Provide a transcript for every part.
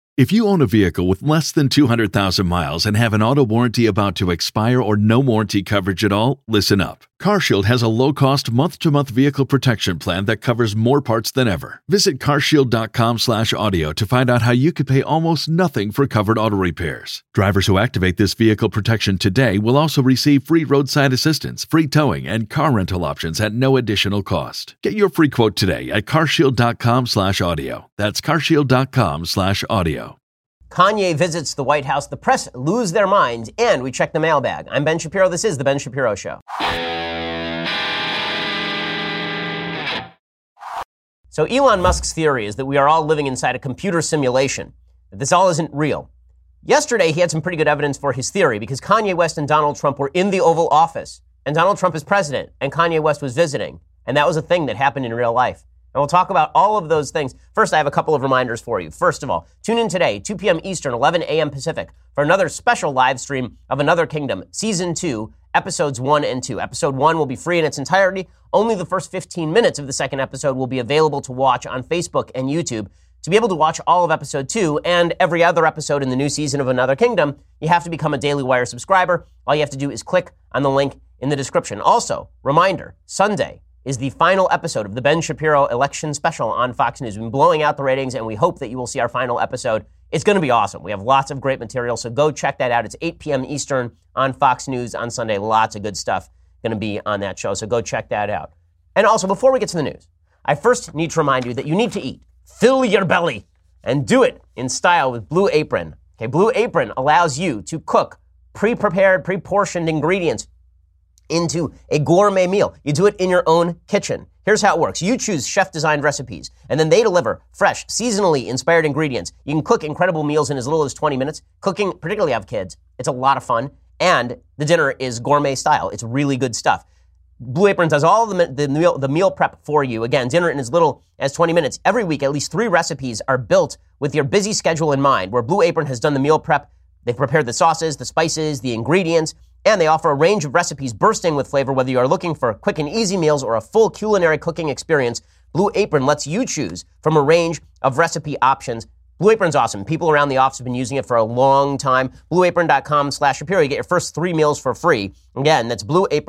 If you own a vehicle with less than 200,000 miles and have an auto warranty about to expire or no warranty coverage at all, listen up. CarShield has a low-cost month-to-month vehicle protection plan that covers more parts than ever. Visit carshield.com/audio to find out how you could pay almost nothing for covered auto repairs. Drivers who activate this vehicle protection today will also receive free roadside assistance, free towing, and car rental options at no additional cost. Get your free quote today at carshield.com/audio. That's carshield.com/audio. Kanye visits the White House, the press lose their minds, and we check the mailbag. I'm Ben Shapiro. This is The Ben Shapiro Show. So Elon Musk's theory is that we are all living inside a computer simulation, that this all isn't real. Yesterday, he had some pretty good evidence for his theory because Kanye West and Donald Trump were in the Oval Office, and Donald Trump is president, and Kanye West was visiting, and that was a thing that happened in real life. And we'll talk about all of those things. First, I have a couple of reminders for you. First of all, tune in today, 2 p.m. Eastern, 11 a.m. Pacific, for another special live stream of Another Kingdom, Season 2, Episodes 1 and 2. Episode 1 will be free in its entirety. Only the first 15 minutes of the second episode will be available to watch on Facebook and YouTube. To be able to watch all of Episode 2 and every other episode in the new season of Another Kingdom, you have to become a Daily Wire subscriber. All you have to do is click on the link in the description. Also, reminder, Sunday is the final episode of the Ben Shapiro election special on Fox News. We've been blowing out the ratings, and we hope that you will see our final episode. It's going to be awesome. We have lots of great material, so go check that out. It's 8 p.m. Eastern on Fox News on Sunday. Lots of good stuff going to be on that show, so go check that out. And also, before we get to the news, I first need to remind you that you need to eat. Fill your belly and do it in style with Blue Apron. Okay, Blue Apron allows you to cook pre-prepared, pre-portioned ingredients into a gourmet meal. You do it in your own kitchen. Here's how it works. You choose chef-designed recipes, and then they deliver fresh, seasonally inspired ingredients. You can cook incredible meals in as little as 20 minutes. Cooking, particularly if you have kids, it's a lot of fun, and the dinner is gourmet style. It's really good stuff. Blue Apron does all of the meal prep for you. Again, dinner in as little as 20 minutes. Every week, at least 3 recipes are built with your busy schedule in mind, where Blue Apron has done the meal prep. They've prepared the sauces, the spices, the ingredients, and they offer a range of recipes bursting with flavor. Whether you are looking for quick and easy meals or a full culinary cooking experience, Blue Apron lets you choose from a range of recipe options. Blue Apron's awesome. People around the office have been using it for a long time. BlueApron.com/Shapiro. You get your first 3 meals for free. Again, that's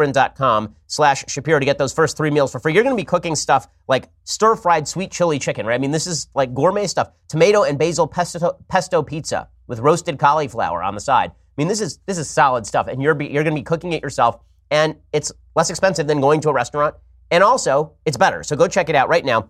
BlueApron.com/Shapiro to get those first 3 meals for free. You're going to be cooking stuff like stir-fried sweet chili chicken, right? I mean, this is like gourmet stuff. Tomato and basil pesto pizza with roasted cauliflower on the side. I mean, this is solid stuff, and you're going to be cooking it yourself, and it's less expensive than going to a restaurant, and also it's better. So go check it out right now.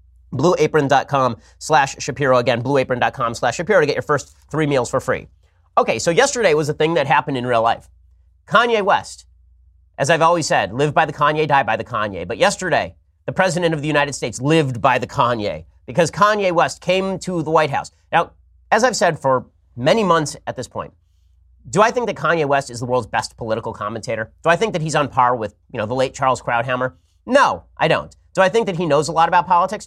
BlueApron.com/Shapiro. Again, BlueApron.com/Shapiro to get your first 3 meals for free. Okay, so yesterday was a thing that happened in real life. Kanye West, as I've always said, live by the Kanye, die by the Kanye. But yesterday, the President of the United States lived by the Kanye because Kanye West came to the White House. Now, as I've said for many months at this point, do I think that Kanye West is the world's best political commentator? Do I think that he's on par with, the late Charles Krauthammer? No, I don't. Do I think that he knows a lot about politics?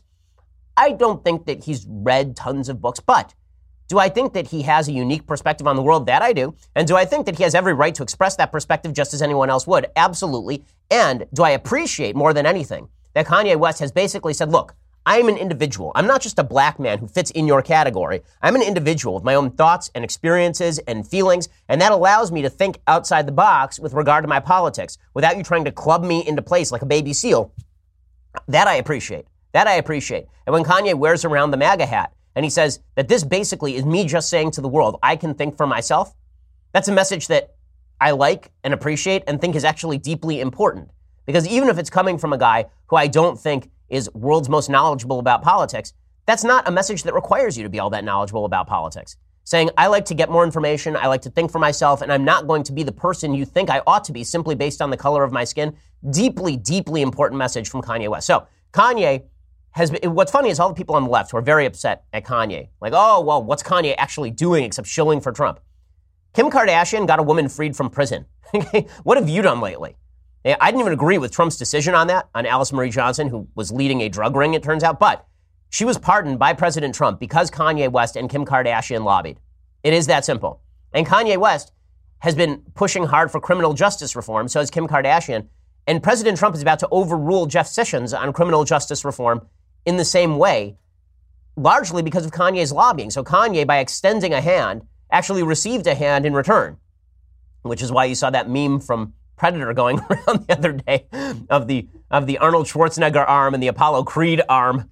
I don't think that he's read tons of books, but do I think that he has a unique perspective on the world? That I do. And do I think that he has every right to express that perspective just as anyone else would? Absolutely. And do I appreciate more than anything that Kanye West has basically said, look, I'm an individual. I'm not just a black man who fits in your category. I'm an individual with my own thoughts and experiences and feelings, and that allows me to think outside the box with regard to my politics without you trying to club me into place like a baby seal. That I appreciate. That I appreciate. And when Kanye wears around the MAGA hat and he says that this basically is me just saying to the world, I can think for myself, that's a message that I like and appreciate and think is actually deeply important. Because even if it's coming from a guy who I don't think is world's most knowledgeable about politics, that's not a message that requires you to be all that knowledgeable about politics. Saying, I like to get more information, I like to think for myself, and I'm not going to be the person you think I ought to be simply based on the color of my skin. Deeply, deeply important message from Kanye West. So Kanye has been, what's funny is all the people on the left who are very upset at Kanye. Like, oh, well, what's Kanye actually doing except shilling for Trump? Kim Kardashian got a woman freed from prison. What have you done lately? I didn't even agree with Trump's decision on that, on Alice Marie Johnson, who was leading a drug ring, it turns out. But she was pardoned by President Trump because Kanye West and Kim Kardashian lobbied. It is that simple. And Kanye West has been pushing hard for criminal justice reform, so has Kim Kardashian. And President Trump is about to overrule Jeff Sessions on criminal justice reform in the same way. largely because of Kanye's lobbying. So Kanye, by extending a hand, actually received a hand in return, which is why you saw that meme from Predator going around the other day of the Arnold Schwarzenegger arm and the Apollo Creed arm,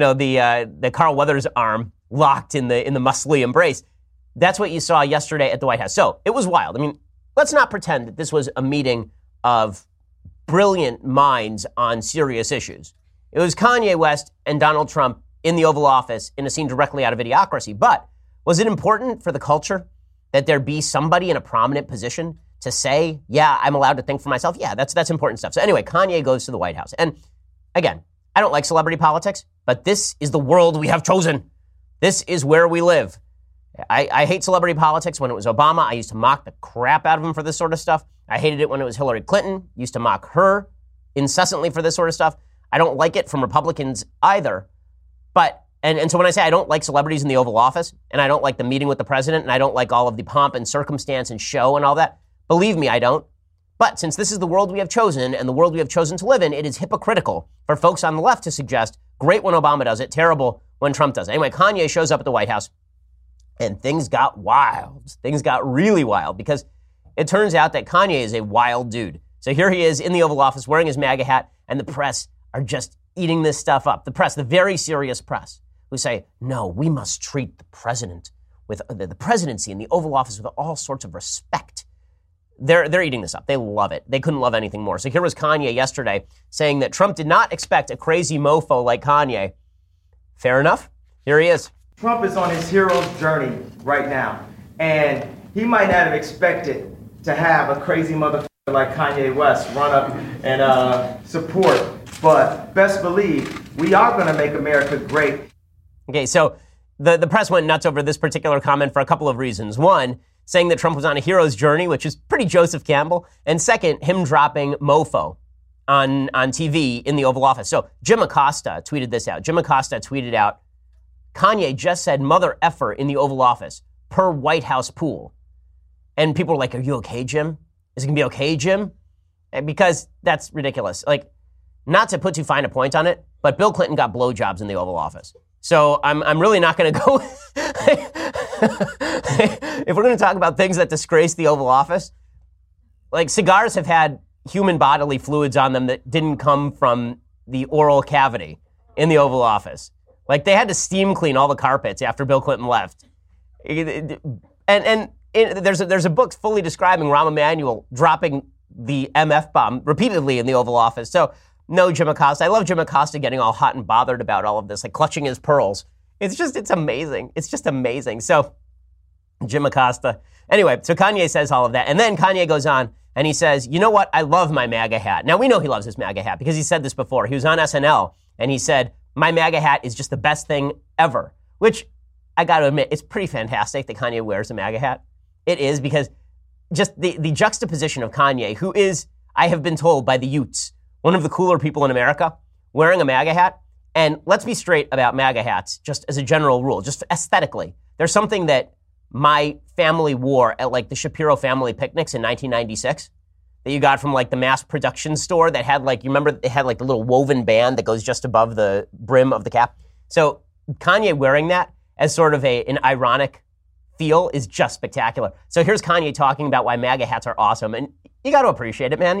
the Carl Weathers arm locked in the muscly embrace. That's what you saw yesterday at the White House. So it was wild. I mean, let's not pretend that this was a meeting of brilliant minds on serious issues. It was Kanye West and Donald Trump in the Oval Office in a scene directly out of Idiocracy. But was it important for the culture that there be somebody in a prominent position to say, yeah, I'm allowed to think for myself? Yeah, that's important stuff. So anyway, Kanye goes to the White House. And again, I don't like celebrity politics, but this is the world we have chosen. This is where we live. I hate celebrity politics. When it was Obama, I used to mock the crap out of him for this sort of stuff. I hated it when it was Hillary Clinton. Used to mock her incessantly for this sort of stuff. I don't like it from Republicans either. But, and so when I say I don't like celebrities in the Oval Office, and I don't like the meeting with the president, and I don't like all of the pomp and circumstance and show and all that, believe me, I don't. But since this is the world we have chosen and the world we have chosen to live in, it is hypocritical for folks on the left to suggest, great when Obama does it, terrible when Trump does it. Anyway, Kanye shows up at the White House, and things got wild. Things got really wild because it turns out that Kanye is a wild dude. So here he is in the Oval Office wearing his MAGA hat, and the press are just eating this stuff up. The press, the very serious press, who say, no, we must treat the president with the presidency in the Oval Office with all sorts of respect. They're eating this up. They love it. They couldn't love anything more. So here was Kanye yesterday saying that Trump did not expect a crazy mofo like Kanye. Fair enough. Here he is. Trump is on his hero's journey right now. And he might not have expected to have a crazy motherfucker like Kanye West run up and support. But best believe, we are going to make America great. Okay, so the press went nuts over this particular comment for a couple of reasons. One, saying that Trump was on a hero's journey, which is pretty Joseph Campbell. And second, him dropping mofo on TV in the Oval Office. So Jim Acosta tweeted this out. Jim Acosta tweeted out, Kanye just said mother effer in the Oval Office per White House pool. And people were like, are you okay, Jim? Is it going to be okay, Jim? Because that's ridiculous. Like, not to put too fine a point on it, but Bill Clinton got blowjobs in the Oval Office. So I'm really not going to go. If we're going to talk about things that disgrace the Oval Office, like cigars have had human bodily fluids on them that didn't come from the oral cavity in the Oval Office. Like they had to steam clean all the carpets after Bill Clinton left. And there's a book fully describing Rahm Emanuel dropping the MF bomb repeatedly in the Oval Office. So no, Jim Acosta. I love Jim Acosta getting all hot and bothered about all of this, like clutching his pearls. It's amazing. It's just amazing. So Jim Acosta. Anyway, so Kanye says all of that. And then Kanye goes on and he says, you know what? I love my MAGA hat. Now we know he loves his MAGA hat because he said this before. He was on SNL and he said, my MAGA hat is just the best thing ever, which I got to admit, it's pretty fantastic that Kanye wears a MAGA hat. It is because just the juxtaposition of Kanye, who is, I have been told by the Utes, one of the cooler people in America, wearing a MAGA hat. And let's be straight about MAGA hats, just as a general rule, just aesthetically. There's something that my family wore at like the Shapiro family picnics in 1996 that you got from like the mass production store that had like, you remember it had like the little woven band that goes just above the brim of the cap. So Kanye wearing that as sort of an ironic feel is just spectacular. So here's Kanye talking about why MAGA hats are awesome. And you got to appreciate it, man.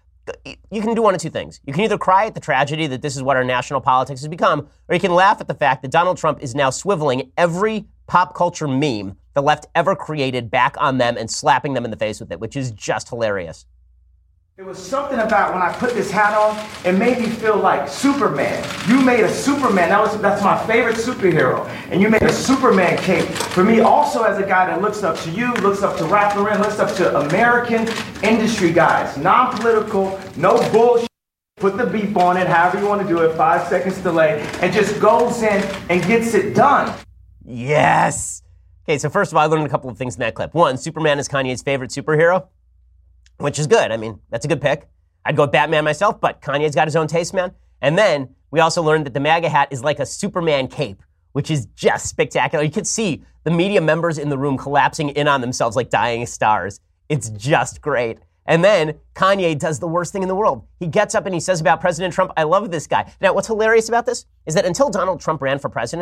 You can do one of two things. You can either cry at the tragedy that this is what our national politics has become, or you can laugh at the fact that Donald Trump is now swiveling every pop culture meme the left ever created back on them and slapping them in the face with it, which is just hilarious. It was something about when I put this hat on, it made me feel like Superman. You made a Superman. That's my favorite superhero. And you made a Superman cape for me also as a guy that looks up to you, looks up to Ralph Lauren, looks up to American industry guys. Non-political, no bullshit. Put the beep on it, however you want to do it, 5 seconds delay, and just goes in and gets it done. Yes. Okay, so first of all, I learned a couple of things in that clip. One, Superman is Kanye's favorite superhero, which is good. I mean, that's a good pick. I'd go with Batman myself, but Kanye's got his own taste, man. And then we also learned that the MAGA hat is like a Superman cape, which is just spectacular. You could see the media members in the room collapsing in on themselves like dying stars. It's just great. And then Kanye does the worst thing in the world. He gets up and he says about President Trump, I love this guy. Now, what's hilarious about this is that until Donald Trump ran for president,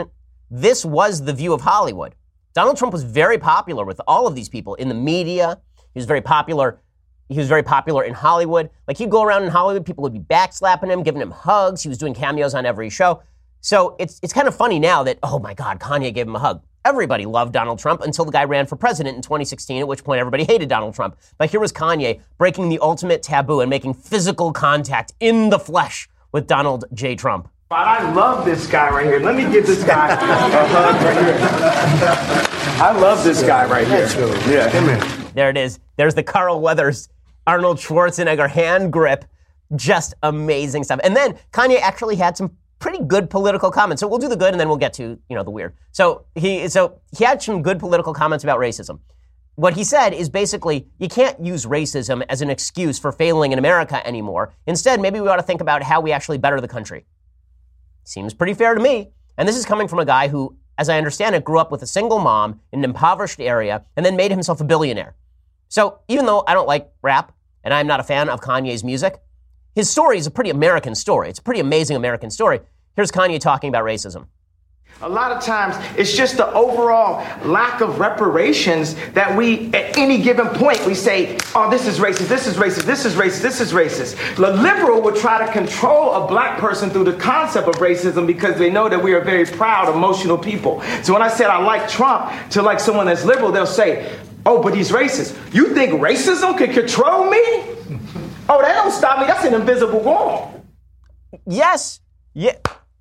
this was the view of Hollywood. Donald Trump was very popular with all of these people in the media. He was very popular. He was very popular in Hollywood. Like, he'd go around in Hollywood, people would be backslapping him, giving him hugs. He was doing cameos on every show. So it's kind of funny now that, oh my God, Kanye gave him a hug. Everybody loved Donald Trump until the guy ran for president in 2016, at which point everybody hated Donald Trump. But here was Kanye breaking the ultimate taboo and making physical contact in the flesh with Donald J. Trump. I love this guy right here. Let me give this guy a hug right here. I love this guy right here. Yeah, come here. There it is. There's the Carl Weathers, Arnold Schwarzenegger hand grip. Just amazing stuff. And then Kanye actually had some pretty good political comments. So we'll do the good and then we'll get to, the weird. So he had some good political comments about racism. What he said is basically, you can't use racism as an excuse for failing in America anymore. Instead, maybe we ought to think about how we actually better the country. Seems pretty fair to me. And this is coming from a guy who, as I understand it, grew up with a single mom in an impoverished area and then made himself a billionaire. So even though I don't like rap and I'm not a fan of Kanye's music, his story is a pretty American story. It's a pretty amazing American story. Here's Kanye talking about racism. A lot of times, it's just the overall lack of reparations that we, at any given point, we say, oh, this is racist, this is racist, this is racist, this is racist. The liberal would try to control a black person through the concept of racism because they know that we are very proud, emotional people. So when I said I like Trump to like someone that's liberal, they'll say, oh, but he's racist. You think racism can control me? Oh, that don't stop me. That's an invisible wall. Yes. Yeah.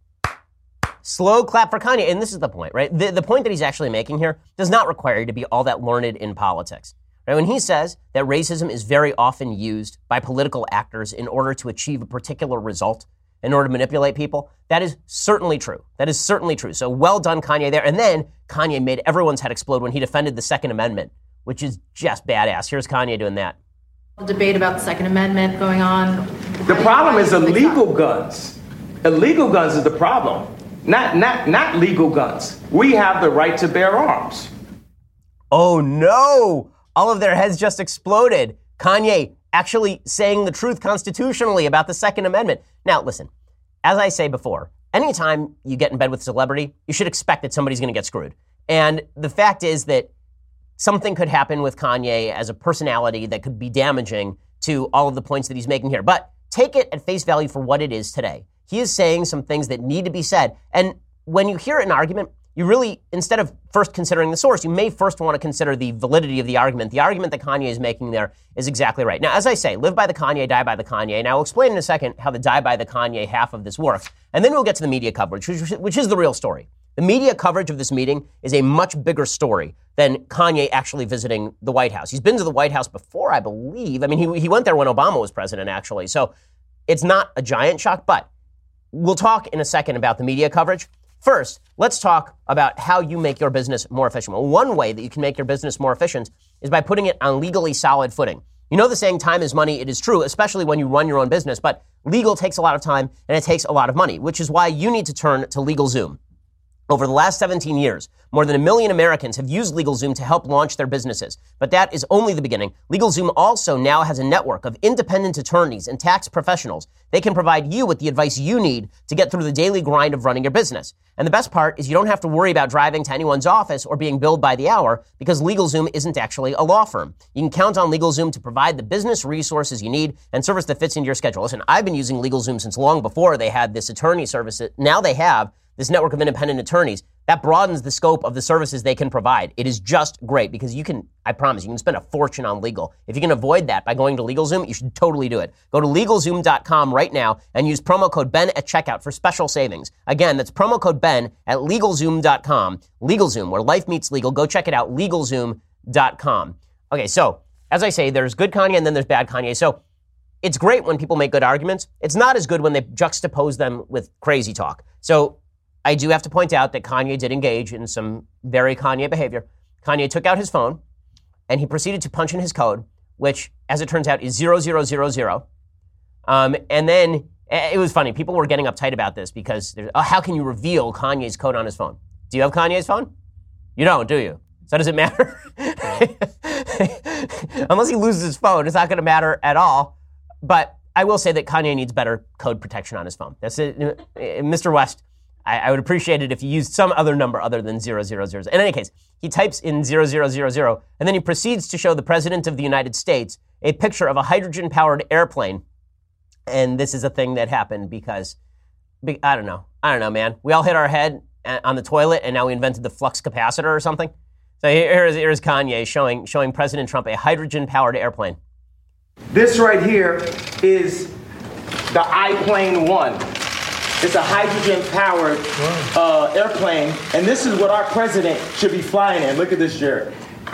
Slow clap for Kanye. And this is the point, right? The point that he's actually making here does not require you to be all that learned in politics. Right? When he says that racism is very often used by political actors in order to achieve a particular result, in order to manipulate people, that is certainly true. That is certainly true. So well done, Kanye, there. And then Kanye made everyone's head explode when he defended the Second Amendment, which is just badass. Here's Kanye doing that. Debate about the Second Amendment going on. The problem is illegal guns. Illegal guns is the problem. Not legal guns. We have the right to bear arms. Oh no! All of their heads just exploded. Kanye actually saying the truth constitutionally about the Second Amendment. Now listen, as I say before, anytime you get in bed with a celebrity, you should expect that somebody's going to get screwed. And the fact is that something could happen with Kanye as a personality that could be damaging to all of the points that he's making here. But take it at face value for what it is today. He is saying some things that need to be said. And when you hear an argument, you really, instead of first considering the source, you may first want to consider the validity of the argument. The argument that Kanye is making there is exactly right. Now, as I say, live by the Kanye, die by the Kanye. And I will explain in a second how the die by the Kanye half of this works. And then we'll get to the media coverage, which is the real story. The media coverage of this meeting is a much bigger story than Kanye actually visiting the White House. He's been to the White House before, I believe. I mean, he went there when Obama was president, actually. So it's not a giant shock, but we'll talk in a second about the media coverage. First, let's talk about how you make your business more efficient. Well, one way that you can make your business more efficient is by putting it on legally solid footing. You know the saying, time is money. It is true, especially when you run your own business, but legal takes a lot of time and it takes a lot of money, which is why you need to turn to LegalZoom. Over the last 17 years, more than 1 million Americans have used LegalZoom to help launch their businesses. But that is only the beginning. LegalZoom also now has a network of independent attorneys and tax professionals. They can provide you with the advice you need to get through the daily grind of running your business. And the best part is you don't have to worry about driving to anyone's office or being billed by the hour because LegalZoom isn't actually a law firm. You can count on LegalZoom to provide the business resources you need and service that fits into your schedule. Listen, I've been using LegalZoom since long before they had this attorney service. Now they have this network of independent attorneys. That broadens the scope of the services they can provide. It is just great because you can, I promise, you can spend a fortune on legal. If you can avoid that by going to LegalZoom, you should totally do it. Go to LegalZoom.com right now and use promo code BEN at checkout for special savings. Again, that's promo code BEN at LegalZoom.com. LegalZoom, where life meets legal. Go check it out, LegalZoom.com. Okay, so as I say, there's good Kanye and then there's bad Kanye. So it's great when people make good arguments. It's not as good when they juxtapose them with crazy talk. So I do have to point out that Kanye did engage in some very Kanye behavior. Kanye took out his phone and he proceeded to punch in his code, which, as it turns out, is 0000. And then it was funny. People were getting uptight about this because how can you reveal Kanye's code on his phone? Do you have Kanye's phone? You don't, do you? So does it matter? Unless he loses his phone, it's not going to matter at all. But I will say that Kanye needs better code protection on his phone. That's it. Mr. West, I would appreciate it if you used some other number other than 0000. In any case, he types in 0000, and then he proceeds to show the President of the United States a picture of a hydrogen-powered airplane. And this is a thing that happened because, I don't know, man. We all hit our head on the toilet, and now we invented the flux capacitor or something. So here's Kanye showing President Trump a hydrogen-powered airplane. This right here is the iPlane 1. It's a hydrogen-powered airplane, and this is what our president should be flying in. Look at this, Jared.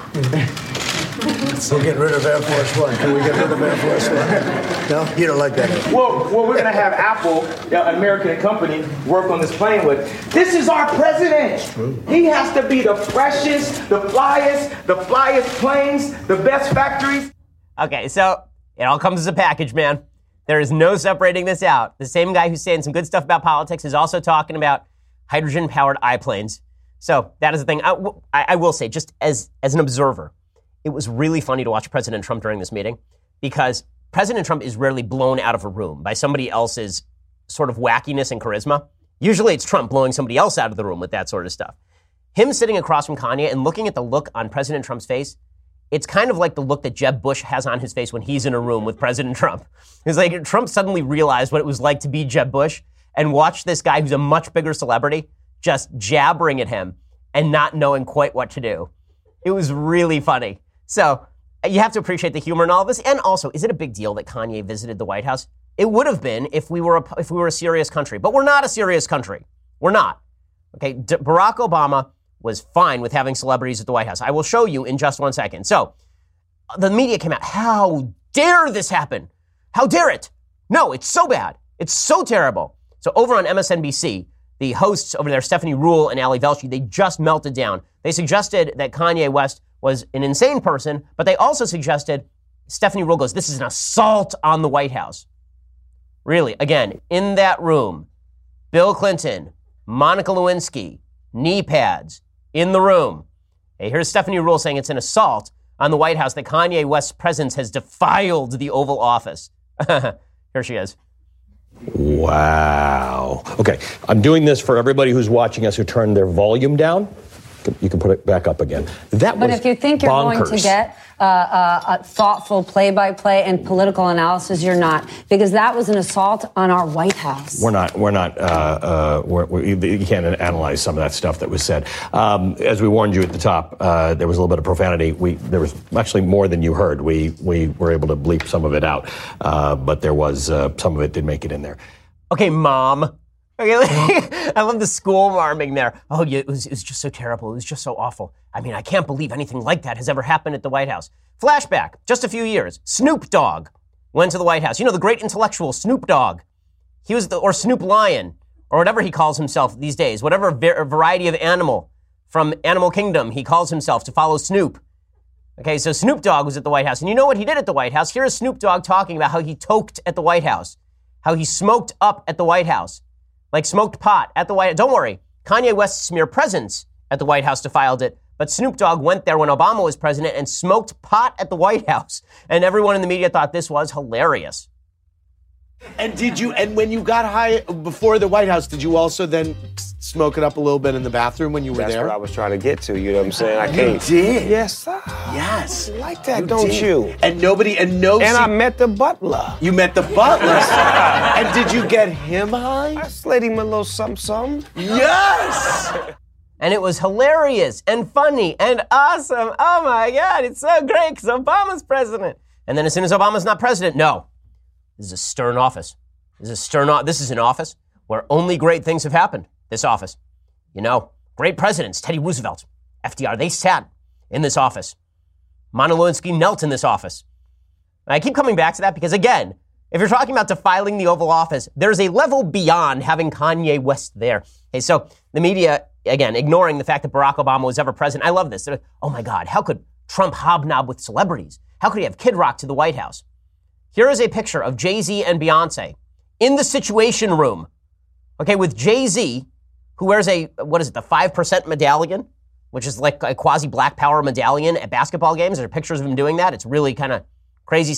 We'll get rid of Air Force One. Can we get rid of Air Force One? No, you don't like that. Well, we're going to have Apple, an American company, work on this plane with. This is our president. He has to be the freshest, the flyest planes, the best factories. Okay, so it all comes as a package, man. There is no separating this out. The same guy who's saying some good stuff about politics is also talking about hydrogen-powered I-planes. So that is the thing. I will say, just as an observer, it was really funny to watch President Trump during this meeting because President Trump is rarely blown out of a room by somebody else's sort of wackiness and charisma. Usually it's Trump blowing somebody else out of the room with that sort of stuff. Him sitting across from Kanye and looking at the look on President Trump's face, it's kind of like the look that Jeb Bush has on his face when he's in a room with President Trump. It's like Trump suddenly realized what it was like to be Jeb Bush and watch this guy who's a much bigger celebrity just jabbering at him and not knowing quite what to do. It was really funny. So you have to appreciate the humor in all of this. And also, is it a big deal that Kanye visited the White House? It would have been if we were a serious country. But we're not a serious country. We're not. Okay, Barack Obama was fine with having celebrities at the White House. I will show you in just 1 second. So the media came out. How dare this happen? How dare it? No, it's so bad. It's so terrible. So over on MSNBC, the hosts over there, Stephanie Ruhle and Ali Velshi, they just melted down. They suggested that Kanye West was an insane person, but they also suggested, Stephanie Ruhle goes, this is an assault on the White House. Really, again, in that room, Bill Clinton, Monica Lewinsky, knee pads, in the room. Hey, here's Stephanie Ruhle saying it's an assault on the White House that Kanye West's presence has defiled the Oval Office. Here she is. Wow. Okay, I'm doing this for everybody who's watching us who turned their volume down. You can put it back up again. But if you think you're going to get a thoughtful play-by-play and political analysis, you're not, because that was an assault on our White House. We're not. You can't analyze some of that stuff that was said. As we warned you at the top, there was a little bit of profanity. There was actually more than you heard. We were able to bleep some of it out, but there was some of it did make it in there. Okay, Mom. Okay, I love the school marming there. Oh, yeah, it was just so terrible. It was just so awful. I mean, I can't believe anything like that has ever happened at the White House. Flashback, just a few years. Snoop Dogg went to the White House. You know, the great intellectual Snoop Dogg. He was or Snoop Lion, or whatever he calls himself these days. Whatever variety of animal from Animal Kingdom he calls himself to follow Snoop. Okay, so Snoop Dogg was at the White House. And you know what he did at the White House? Here is Snoop Dogg talking about how he toked at the White House. How he smoked up at the White House. Like smoked pot at the White House. Don't worry, Kanye West's mere presence at the White House defiled it, but Snoop Dogg went there when Obama was president and smoked pot at the White House. And everyone in the media thought this was hilarious. And when you got high before the White House, did you also then smoke it up a little bit in the bathroom when you were there? That's what I was trying to get to, you know what I'm saying? I can't. You did? Yes, sir. Yes. You like that, don't you? And I met the butler. You met the butler? And did you get him high? I slid him a little something. Yes! And it was hilarious and funny and awesome. Oh my God, it's so great because Obama's president. And then as soon as Obama's not president, no. This is a stern office. This is an office where only great things have happened. This office. You know, great presidents, Teddy Roosevelt, FDR, they sat in this office. Monica Lewinsky knelt in this office. And I keep coming back to that because, again, if you're talking about defiling the Oval Office, there's a level beyond having Kanye West there. Okay, so the media, again, ignoring the fact that Barack Obama was ever president. I love this. They're like, oh my God, how could Trump hobnob with celebrities? How could he have Kid Rock to the White House? Here is a picture of Jay-Z and Beyonce in the Situation Room. Okay, with Jay-Z, who wears the 5% medallion, which is like a quasi-Black Power medallion at basketball games. There are pictures of him doing that. It's really kind of crazy stuff.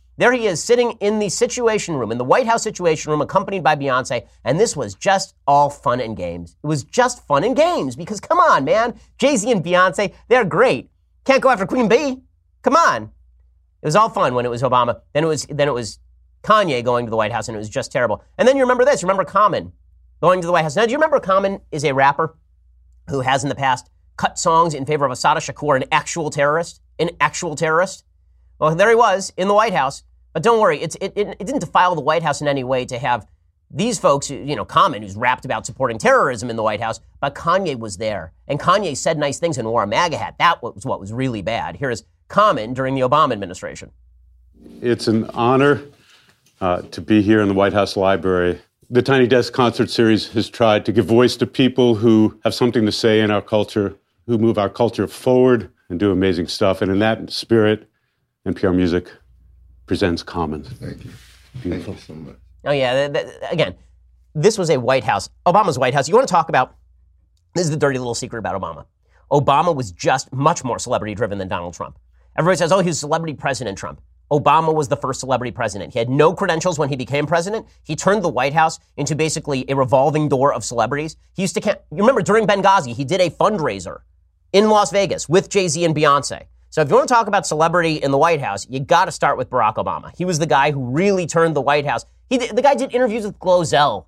There he is sitting in the Situation Room, in the White House Situation Room, accompanied by Beyonce. And this was just all fun and games. It was just fun and games because, come on, man. Jay-Z and Beyonce, they're great. Can't go after Queen Bee. Come on. It was all fun when it was Obama. Then it was Kanye going to the White House, and it was just terrible. And then you remember this. Remember Common going to the White House. Now, do you remember Common is a rapper who has in the past cut songs in favor of Assata Shakur, an actual terrorist? An actual terrorist? Well, there he was in the White House. But don't worry, it didn't defile the White House in any way to have these folks, Common, who's rapped about supporting terrorism in the White House, but Kanye was there. And Kanye said nice things and wore a MAGA hat. That was what was really bad. Here is Common during the Obama administration. It's an honor to be here in the White House Library. The Tiny Desk Concert Series has tried to give voice to people who have something to say in our culture, who move our culture forward and do amazing stuff. And in that spirit, NPR Music presents Common. Thank you. Beautiful. Thank you so much. Oh, yeah. Again, this was a White House, Obama's White House. You want to talk about, this is the dirty little secret about Obama. Obama was just much more celebrity-driven than Donald Trump. Everybody says, oh, he was celebrity president Trump. Obama was the first celebrity president. He had no credentials when he became president. He turned the White House into basically a revolving door of celebrities. He used to, you remember during Benghazi, he did a fundraiser in Las Vegas with Jay-Z and Beyonce. So if you want to talk about celebrity in the White House, you got to start with Barack Obama. He was the guy who really turned the White House. The guy did interviews with Glozell,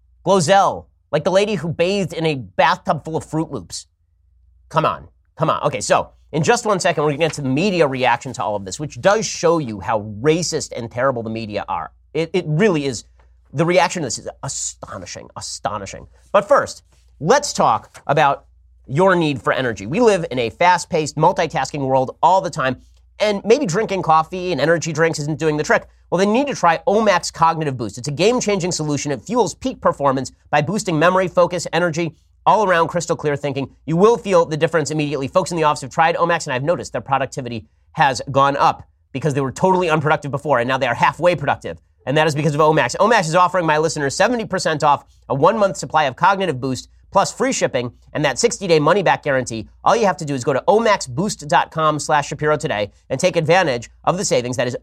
like the lady who bathed in a bathtub full of Fruit Loops. Come on. Okay, so in just 1 second, we're going to get to the media reaction to all of this, which does show you how racist and terrible the media are. It really is. The reaction to this is astonishing. But first, let's talk about your need for energy. We live in a fast-paced, multitasking world all the time, and maybe drinking coffee and energy drinks isn't doing the trick. Well, then you need to try Omax Cognitive Boost. It's a game-changing solution. It fuels peak performance by boosting memory, focus, energy, all-around crystal clear thinking. You will feel the difference immediately. Folks in the office have tried Omax, and I've noticed their productivity has gone up because they were totally unproductive before, and now they are halfway productive. And that is because of Omax. Omax is offering my listeners 70% off a 1-month supply of Cognitive Boost, plus free shipping and that 60-day money-back guarantee. All you have to do is go to omaxboost.com/Shapiro today and take advantage of the savings. That is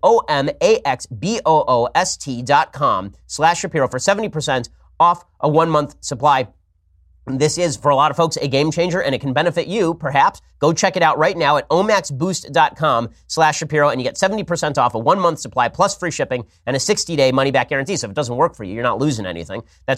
omaxboost.com/Shapiro for 70% off a 1-month supply. This is, for a lot of folks, a game changer, and it can benefit you, perhaps. Go check it out right now at omaxboost.com/Shapiro, and you get 70% off a 1-month supply plus free shipping and a 60-day money-back guarantee. So if it doesn't work for you, you're not losing anything. That's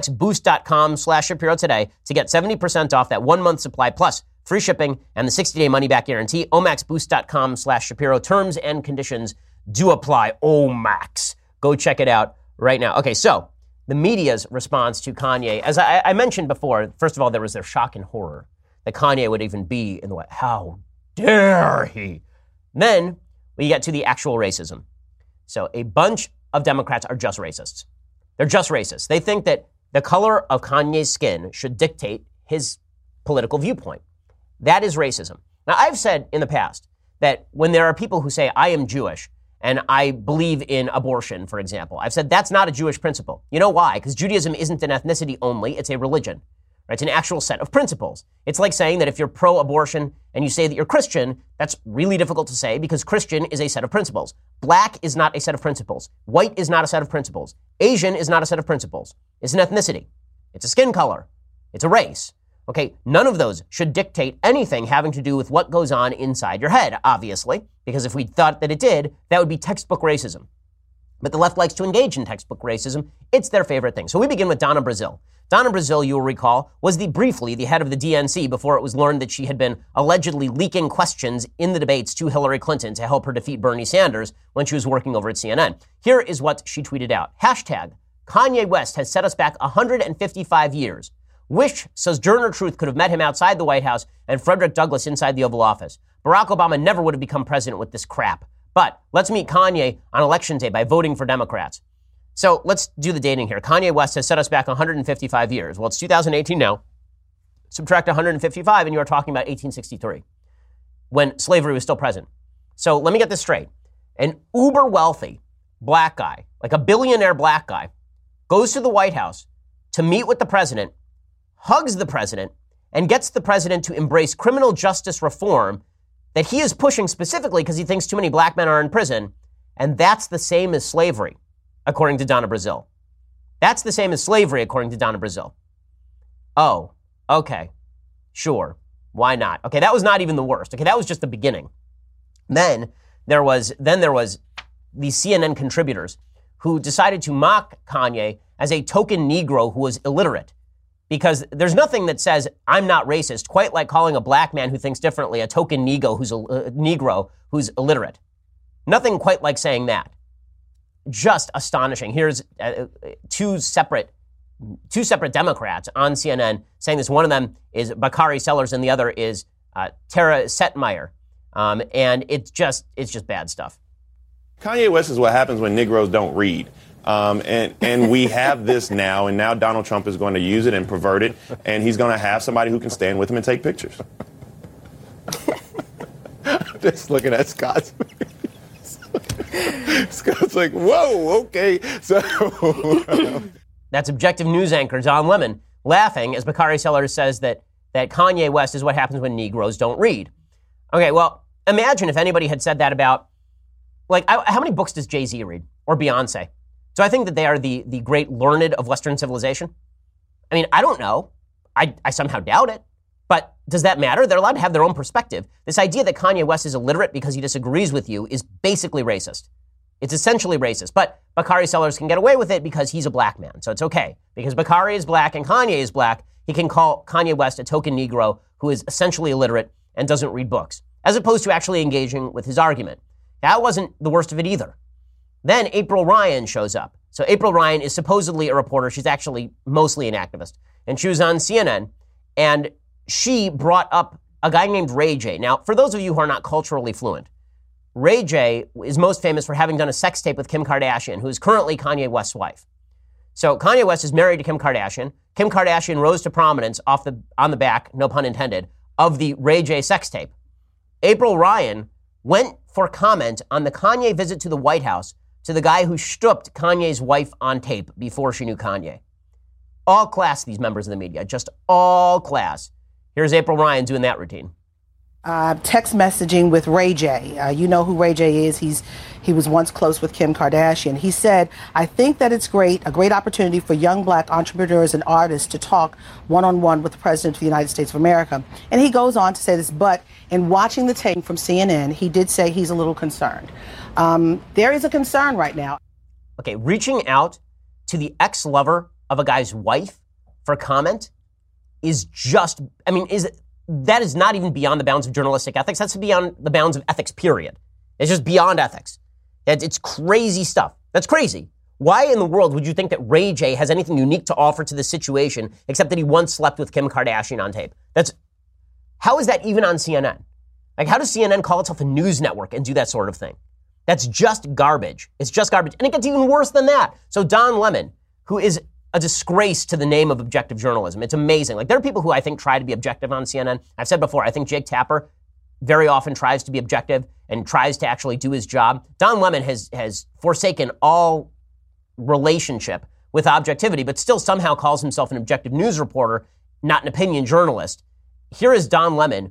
omaxboost.com/Shapiro today to get 70% off that 1-month supply plus free shipping and the 60-day money-back guarantee. omaxboost.com/Shapiro. Terms and conditions do apply. Omax. Go check it out right now. Okay, so the media's response to Kanye, as I mentioned before, first of all, there was their shock and horror that Kanye would even be in the White House. How dare he? Then we get to the actual racism. So a bunch of Democrats are just racists. They're just racist. They think that the color of Kanye's skin should dictate his political viewpoint. That is racism. Now, I've said in the past that when there are people who say, I am Jewish, and I believe in abortion, for example, I've said that's not a Jewish principle. You know why? Because Judaism isn't an ethnicity only, it's a religion. Right? It's an actual set of principles. It's like saying that if you're pro-abortion and you say that you're Christian, that's really difficult to say because Christian is a set of principles. Black is not a set of principles. White is not a set of principles. Asian is not a set of principles. It's an ethnicity. It's a skin color. It's a race. Okay, none of those should dictate anything having to do with what goes on inside your head, obviously, because if we thought that it did, that would be textbook racism. But the left likes to engage in textbook racism. It's their favorite thing. So we begin with Donna Brazile. Donna Brazile, you will recall, was briefly the head of the DNC before it was learned that she had been allegedly leaking questions in the debates to Hillary Clinton to help her defeat Bernie Sanders when she was working over at CNN. Here is what she tweeted out. Hashtag, Kanye West has set us back 155 years. Wish Sojourner Truth could have met him outside the White House and Frederick Douglass inside the Oval Office. Barack Obama never would have become president with this crap. But let's meet Kanye on Election Day by voting for Democrats. So let's do the dating here. Kanye West has set us back 155 years. Well, it's 2018 now. Subtract 155 and you are talking about 1863, when slavery was still present. So let me get this straight. An uber wealthy black guy, like a billionaire black guy, goes to the White House to meet with the president, hugs the president, and gets the president to embrace criminal justice reform that he is pushing specifically because he thinks too many black men are in prison. And that's the same as slavery, according to Donna Brazile. That's the same as slavery, according to Donna Brazile. Oh, okay, sure. Why not? Okay, that was not even the worst. Okay, that was just the beginning. Then there was these CNN contributors who decided to mock Kanye as a token Negro who was illiterate. Because there's nothing that says I'm not racist, quite like calling a black man who thinks differently a token Negro who's illiterate. Nothing quite like saying that. Just astonishing. Here's two separate Democrats on CNN saying this. One of them is Bakari Sellers and the other is Tara Setmeyer. And it's just bad stuff. Kanye West is what happens when Negroes don't read. And we have this now, and now Donald Trump is going to use it and pervert it, and he's going to have somebody who can stand with him and take pictures. Just looking at Scott's Scott's like, whoa, okay. So that's objective news anchor Don Lemon laughing as Bakari Sellers says that Kanye West is what happens when Negroes don't read. Okay, well, imagine if anybody had said that about, like, how many books does Jay-Z read? Or Beyonce? So I think that they are the great learned of Western civilization. I mean, I don't know. I somehow doubt it. But does that matter? They're allowed to have their own perspective. This idea that Kanye West is illiterate because he disagrees with you is basically racist. It's essentially racist. But Bakari Sellers can get away with it because he's a black man. So it's okay. Because Bakari is black and Kanye is black, he can call Kanye West a token Negro who is essentially illiterate and doesn't read books, as opposed to actually engaging with his argument. That wasn't the worst of it either. Then April Ryan shows up. So April Ryan is supposedly a reporter. She's actually mostly an activist. And she was on CNN, and she brought up a guy named Ray J. Now, for those of you who are not culturally fluent, Ray J is most famous for having done a sex tape with Kim Kardashian, who is currently Kanye West's wife. So Kanye West is married to Kim Kardashian. Kim Kardashian rose to prominence on the back, no pun intended, of the Ray J sex tape. April Ryan went for comment on the Kanye visit to the White House to the guy who stooped Kanye's wife on tape before she knew Kanye. All class, these members of the media, just all class. Here's April Ryan doing that routine. Text messaging with Ray J. You know who Ray J is. He was once close with Kim Kardashian. He said, I think that it's a great opportunity for young black entrepreneurs and artists to talk one-on-one with the President of the United States of America. And he goes on to say this, but in watching the tape from CNN, he did say he's a little concerned. There is a concern right now. Okay, reaching out to the ex-lover of a guy's wife for comment is just, that is not even beyond the bounds of journalistic ethics. That's beyond the bounds of ethics, period. It's just beyond ethics. It's crazy stuff. That's crazy. Why in the world would you think that Ray J has anything unique to offer to this situation except that he once slept with Kim Kardashian on tape? How is that even on CNN? Like, how does CNN call itself a news network and do that sort of thing? That's just garbage. It's just garbage. And it gets even worse than that. So Don Lemon, who is a disgrace to the name of objective journalism. It's amazing. Like, there are people who I think try to be objective on CNN. I've said before, I think Jake Tapper very often tries to be objective and tries to actually do his job. Don Lemon has forsaken all relationship with objectivity, but still somehow calls himself an objective news reporter, not an opinion journalist. Here is Don Lemon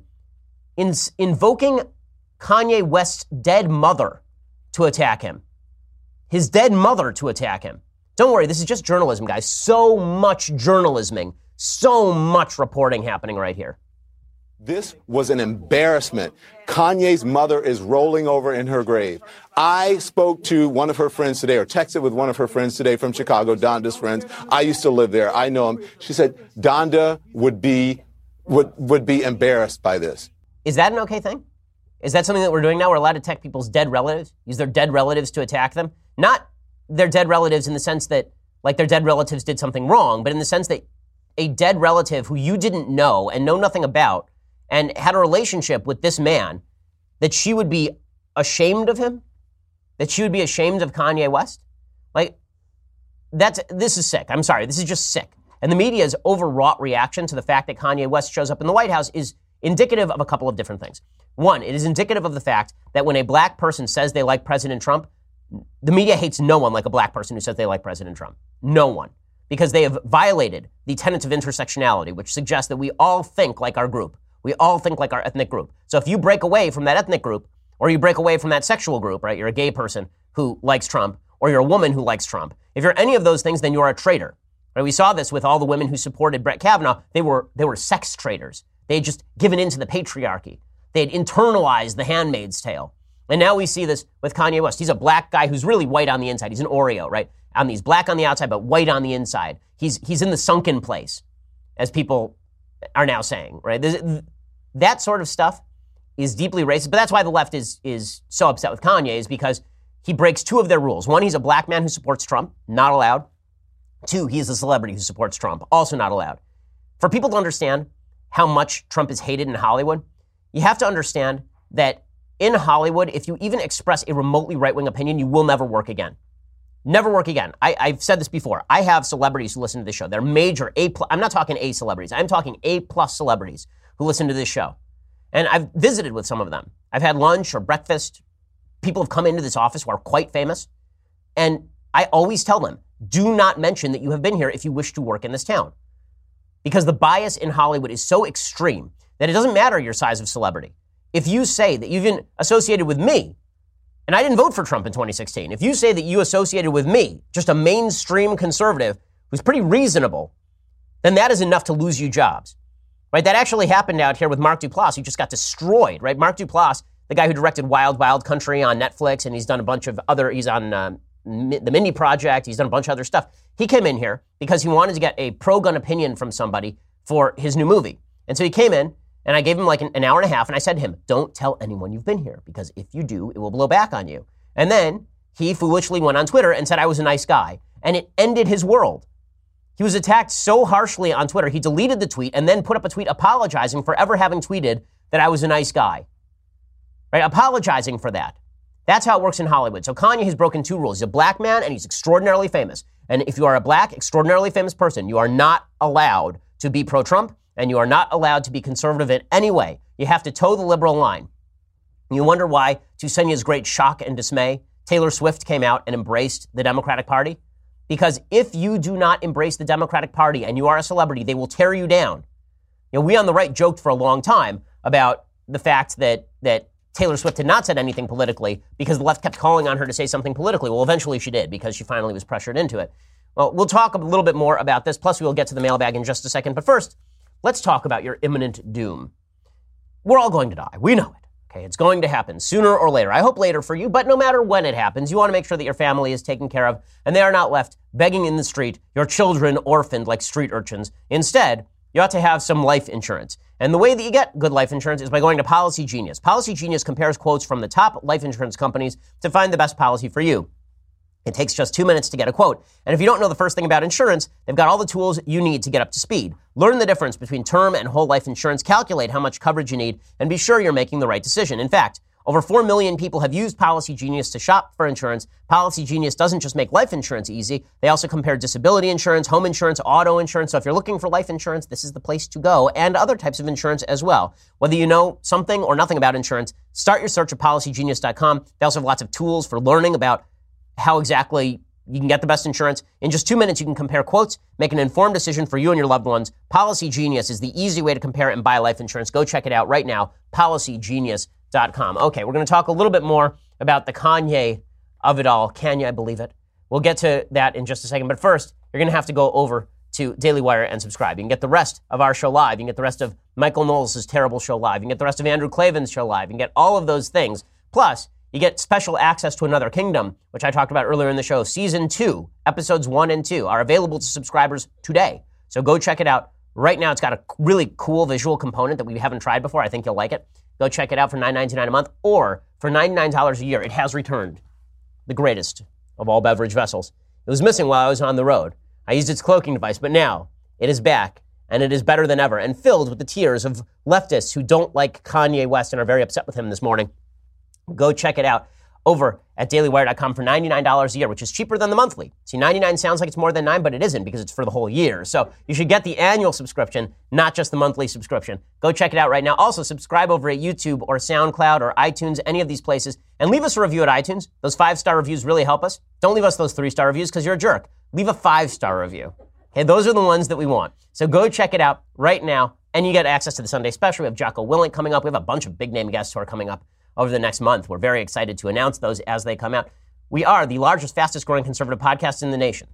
invoking Kanye West's dead mother to attack him. His dead mother to attack him. Don't worry, this is just journalism, guys. So much journalisming, so much reporting happening right here. This was an embarrassment. Kanye's mother is rolling over in her grave. I spoke to one of her friends today, or texted with one of her friends today from Chicago, Donda's friends. I used to live there. I know him. She said Donda would be embarrassed by this. Is that an okay thing? Is that something that we're doing now? We're allowed to attack people's dead relatives? Use their dead relatives to attack them? Not their dead relatives in the sense that, like, their dead relatives did something wrong, but in the sense that a dead relative who you didn't know and know nothing about and had a relationship with this man, that she would be ashamed of him? That she would be ashamed of Kanye West? Like, this is sick. I'm sorry. This is just sick. And the media's overwrought reaction to the fact that Kanye West shows up in the White House is indicative of a couple of different things. One, it is indicative of the fact that when a black person says they like President Trump, the media hates no one like a black person who says they like President Trump. No one. Because they have violated the tenets of intersectionality, which suggests that we all think like our group. We all think like our ethnic group. So if you break away from that ethnic group, Or you break away from that sexual group, right? You're a gay person who likes Trump, or you're a woman who likes Trump. If you're any of those things, then you're a traitor. Right? We saw this with all the women who supported Brett Kavanaugh. They were sex traitors. They had just given in to the patriarchy. They had internalized the Handmaid's Tale. And now we see this with Kanye West. He's a black guy who's really white on the inside. He's an Oreo, right? He's black on the outside, but white on the inside. He's in the sunken place, as people are now saying, right? That sort of stuff is deeply racist. But that's why the left is so upset with Kanye, is because he breaks two of their rules. One, he's a black man who supports Trump, not allowed. Two, he is a celebrity who supports Trump, also not allowed. For people to understand how much Trump is hated in Hollywood, you have to understand that in Hollywood, if you even express a remotely right-wing opinion, you will never work again. Never work again. I've said this before. I have celebrities who listen to this show. They're major I'm not talking A celebrities. I'm talking A-plus celebrities who listen to this show. And I've visited with some of them. I've had lunch or breakfast. People have come into this office who are quite famous. And I always tell them, do not mention that you have been here if you wish to work in this town. Because the bias in Hollywood is so extreme that it doesn't matter your size of celebrity. If you say that you've been associated with me, and I didn't vote for Trump in 2016, if you say that you associated with me, just a mainstream conservative who's pretty reasonable, then that is enough to lose you jobs. Right? That actually happened out here with Mark Duplass, who just got destroyed, right? Mark Duplass, the guy who directed Wild Wild Country on Netflix, and he's done a bunch of other, he's on the Mindy Project, he's done a bunch of other stuff. He came in here because he wanted to get a pro-gun opinion from somebody for his new movie. And so he came in, and I gave him like an hour and a half, and I said to him, don't tell anyone you've been here, because if you do, it will blow back on you. And then he foolishly went on Twitter and said I was a nice guy, and it ended his world. He was attacked so harshly on Twitter, he deleted the tweet and then put up a tweet apologizing for ever having tweeted that I was a nice guy. Right? Apologizing for that. That's how it works in Hollywood. So Kanye has broken two rules. He's a black man and he's extraordinarily famous. And if you are a black, extraordinarily famous person, you are not allowed to be pro-Trump and you are not allowed to be conservative in any way. You have to toe the liberal line. You wonder why, to Senya's great shock and dismay, Taylor Swift came out and embraced the Democratic Party. Because if you do not embrace the Democratic Party and you are a celebrity, they will tear you down. You know, we on the right joked for a long time about the fact that Taylor Swift had not said anything politically because the left kept calling on her to say something politically. Well, eventually she did because she finally was pressured into it. Well, we'll talk a little bit more about this. Plus, we'll get to the mailbag in just a second. But first, let's talk about your imminent doom. We're all going to die. We know it. Okay, it's going to happen sooner or later. I hope later for you, but no matter when it happens, you want to make sure that your family is taken care of and they are not left begging in the street, your children orphaned like street urchins. Instead, you ought to have some life insurance. And the way that you get good life insurance is by going to Policy Genius. Policy Genius compares quotes from the top life insurance companies to find the best policy for you. It takes just 2 minutes to get a quote. And if you don't know the first thing about insurance, they've got all the tools you need to get up to speed. Learn the difference between term and whole life insurance, calculate how much coverage you need, and be sure you're making the right decision. In fact, over 4 million people have used Policy Genius to shop for insurance. Policy Genius doesn't just make life insurance easy. They also compare disability insurance, home insurance, auto insurance. So if you're looking for life insurance, this is the place to go, and other types of insurance as well. Whether you know something or nothing about insurance, start your search at PolicyGenius.com. They also have lots of tools for learning about how exactly you can get the best insurance. In just 2 minutes, you can compare quotes, make an informed decision for you and your loved ones. Policy Genius is the easy way to compare and buy life insurance. Go check it out right now, PolicyGenius.com. Okay, we're going to talk a little bit more about the Kanye of it all. Can you believe it? We'll get to that in just a second. But first, you're going to have to go over to Daily Wire and subscribe. You can get the rest of our show live. You can get the rest of Michael Knowles' terrible show live. You can get the rest of Andrew Klavan's show live. You can get all of those things. Plus, you get special access to Another Kingdom, which I talked about earlier in the show. Season 2, episodes 1 and 2 are available to subscribers today. So go check it out. Right now, it's got a really cool visual component that we haven't tried before. I think you'll like it. Go check it out for $9.99 a month or for $99 a year. It has returned, the greatest of all beverage vessels. It was missing while I was on the road. I used its cloaking device, but now it is back, and it is better than ever and filled with the tears of leftists who don't like Kanye West and are very upset with him this morning. Go check it out over at dailywire.com for $99 a year, which is cheaper than the monthly. See, $99 sounds like it's more than $9, but it isn't because it's for the whole year. So you should get the annual subscription, not just the monthly subscription. Go check it out right now. Also, subscribe over at YouTube or SoundCloud or iTunes, any of these places, and leave us a review at iTunes. Those 5-star reviews really help us. Don't leave us those 3-star reviews because you're a jerk. Leave a 5-star review. Okay, those are the ones that we want. So go check it out right now, and you get access to the Sunday special. We have Jocko Willink coming up. We have a bunch of big-name guests who are coming up over the next month. We're very excited to announce those as they come out. We are the largest, fastest growing conservative podcast in the nation.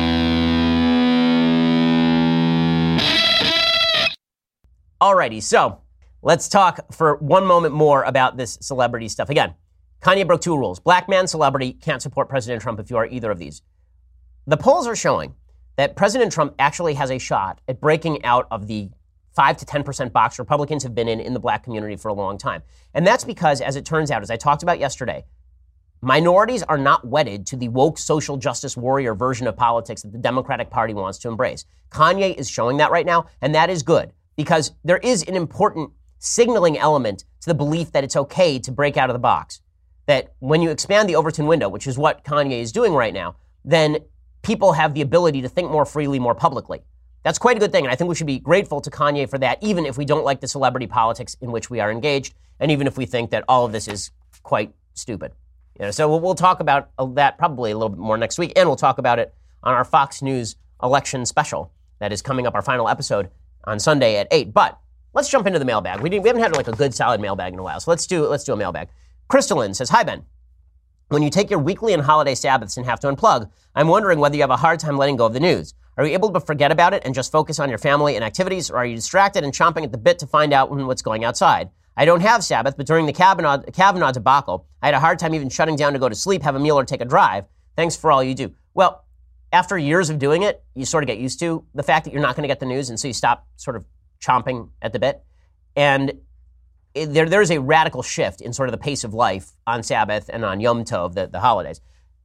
Alrighty, so let's talk for one moment more about this celebrity stuff. Again, Kanye broke 2 rules. Black man, celebrity, can't support President Trump if you are either of these. The polls are showing that President Trump actually has a shot at breaking out of the 5 to 10% box Republicans have been in the black community for a long time. And that's because, as it turns out, as I talked about yesterday, minorities are not wedded to the woke social justice warrior version of politics that the Democratic Party wants to embrace. Kanye is showing that right now, and that is good because there is an important signaling element to the belief that it's okay to break out of the box. That when you expand the Overton window, which is what Kanye is doing right now, then people have the ability to think more freely, more publicly. That's quite a good thing, and I think we should be grateful to Kanye for that, even if we don't like the celebrity politics in which we are engaged, and even if we think that all of this is quite stupid. So we'll talk about that probably a little bit more next week, and we'll talk about it on our Fox News election special that is coming up, our final episode on Sunday at 8. But let's jump into the mailbag. We haven't had like a good, solid mailbag in a while, so let's do a mailbag. Crystalline says, "Hi, Ben. When you take your weekly and holiday Sabbaths and have to unplug, I'm wondering whether you have a hard time letting go of the news. Are you able to forget about it and just focus on your family and activities, or are you distracted and chomping at the bit to find out what's going outside? I don't have Sabbath, but during the Kavanaugh debacle, I had a hard time even shutting down to go to sleep, have a meal, or take a drive. Thanks for all you do." Well, after years of doing it, you sort of get used to the fact that you're not going to get the news, and so you stop sort of chomping at the bit. And there's a radical shift in sort of the pace of life on Sabbath and on Yom Tov, the holidays.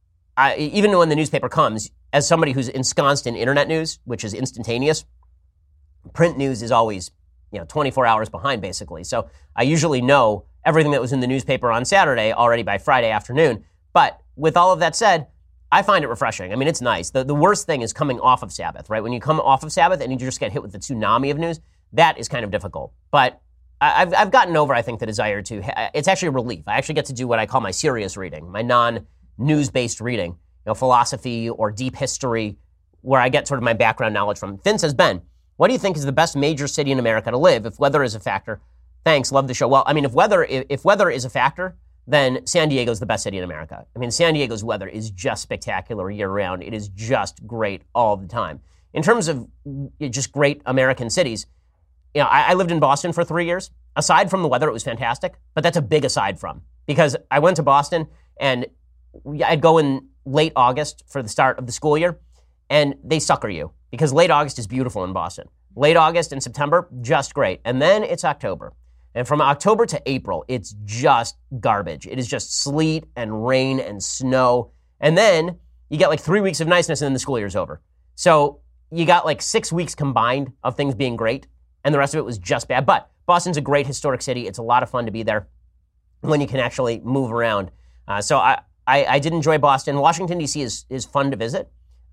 Even when the newspaper comes, as somebody who's ensconced in internet news, which is instantaneous, print news is always 24 hours behind, basically. So I usually know everything that was in the newspaper on Saturday already by Friday afternoon. But with all of that said, I find it refreshing. I mean, it's nice. The worst thing is coming off of Sabbath, right? When you come off of Sabbath and you just get hit with the tsunami of news, that is kind of difficult. But I've gotten over, I think, the desire to. It's actually a relief. I actually get to do what I call my serious reading, my non-news-based reading, philosophy or deep history, where I get sort of my background knowledge from. Finn says, "Ben, what do you think is the best major city in America to live if weather is a factor? Thanks, love the show." Well, I mean, if weather is a factor, then San Diego is the best city in America. I mean, San Diego's weather is just spectacular year-round. It is just great all the time. In terms of just great American cities, I lived in Boston for 3 years. Aside from the weather, it was fantastic, but that's a big aside from, because I went to Boston and I'd go in late August for the start of the school year, and they sucker you because late August is beautiful in Boston. Late August and September, just great. And then it's October. And from October to April, it's just garbage. It is just sleet and rain and snow. And then you get like 3 weeks of niceness and then the school year's over. So you got like 6 weeks combined of things being great, and the rest of it was just bad. But Boston's a great historic city. It's a lot of fun to be there when you can actually move around. So I did enjoy Boston. Washington, D.C. is fun to visit.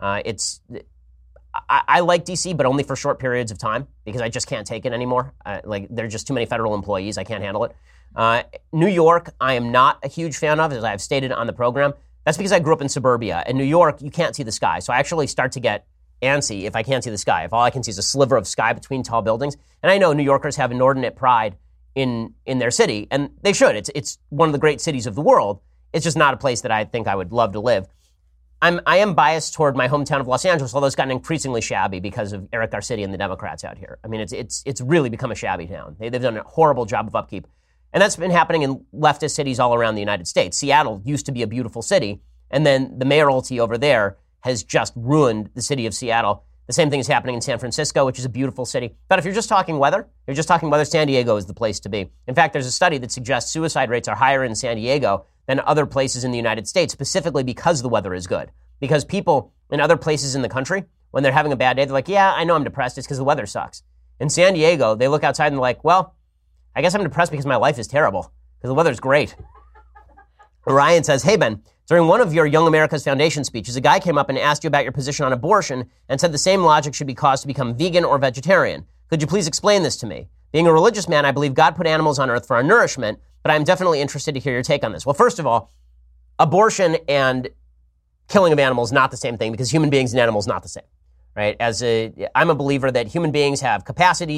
I like D.C., but only for short periods of time because I just can't take it anymore. There are just too many federal employees. I can't handle it. New York, I am not a huge fan of, as I've stated on the program. That's because I grew up in suburbia. In New York, you can't see the sky. So I actually start to get antsy if I can't see the sky. If all I can see is a sliver of sky between tall buildings. And I know New Yorkers have inordinate pride in their city, and they should. It's one of the great cities of the world. It's just not a place that I think I would love to live. I am biased toward my hometown of Los Angeles, although it's gotten increasingly shabby because of Eric Garcetti and the Democrats out here. I mean, it's really become a shabby town. They've done a horrible job of upkeep. And that's been happening in leftist cities all around the United States. Seattle used to be a beautiful city, and then the mayoralty over there has just ruined the city of Seattle. The same thing is happening in San Francisco, which is a beautiful city. But if you're just talking weather, San Diego is the place to be. In fact, there's a study that suggests suicide rates are higher in San Diego than other places in the United States, specifically because the weather is good. Because people in other places in the country, when they're having a bad day, they're like, yeah, I know I'm depressed. It's because the weather sucks. In San Diego, they look outside and they're like, well, I guess I'm depressed because my life is terrible because the weather's great. Ryan says, "Hey, Ben, during one of your Young America's Foundation speeches, a guy came up and asked you about your position on abortion and said the same logic should be caused to become vegan or vegetarian. Could you please explain this to me? Being a religious man, I believe God put animals on earth for our nourishment, but I'm definitely interested to hear your take on this." Well, first of all, abortion and killing of animals not the same thing because human beings and animals not the same, right? I'm a believer that human beings have capacities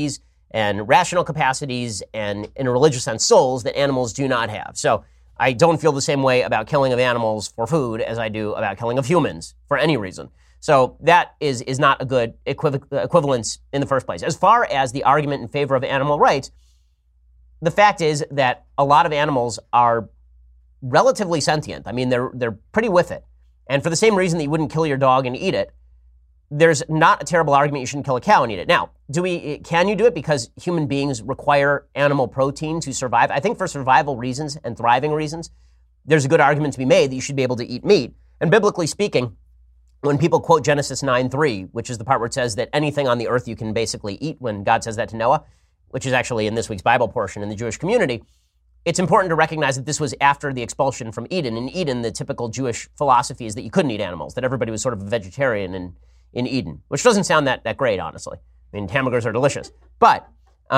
and rational capacities and, in a religious sense, souls that animals do not have. So I don't feel the same way about killing of animals for food as I do about killing of humans for any reason. So that is not a good equivalence in the first place. As far as the argument in favor of animal rights, the fact is that a lot of animals are relatively sentient. I mean, they're pretty with it. And for the same reason that you wouldn't kill your dog and eat it, there's not a terrible argument you shouldn't kill a cow and eat it. Now, can you do it because human beings require animal protein to survive? I think for survival reasons and thriving reasons, there's a good argument to be made that you should be able to eat meat. And biblically speaking, when people quote Genesis 9:3, which is the part where it says that anything on the earth you can basically eat, when God says that to Noah, which is actually in this week's Bible portion in the Jewish community, it's important to recognize that this was after the expulsion from Eden. In Eden, the typical Jewish philosophy is that you couldn't eat animals, that everybody was sort of a vegetarian in Eden, which doesn't sound that great, honestly. I mean, hamburgers are delicious. But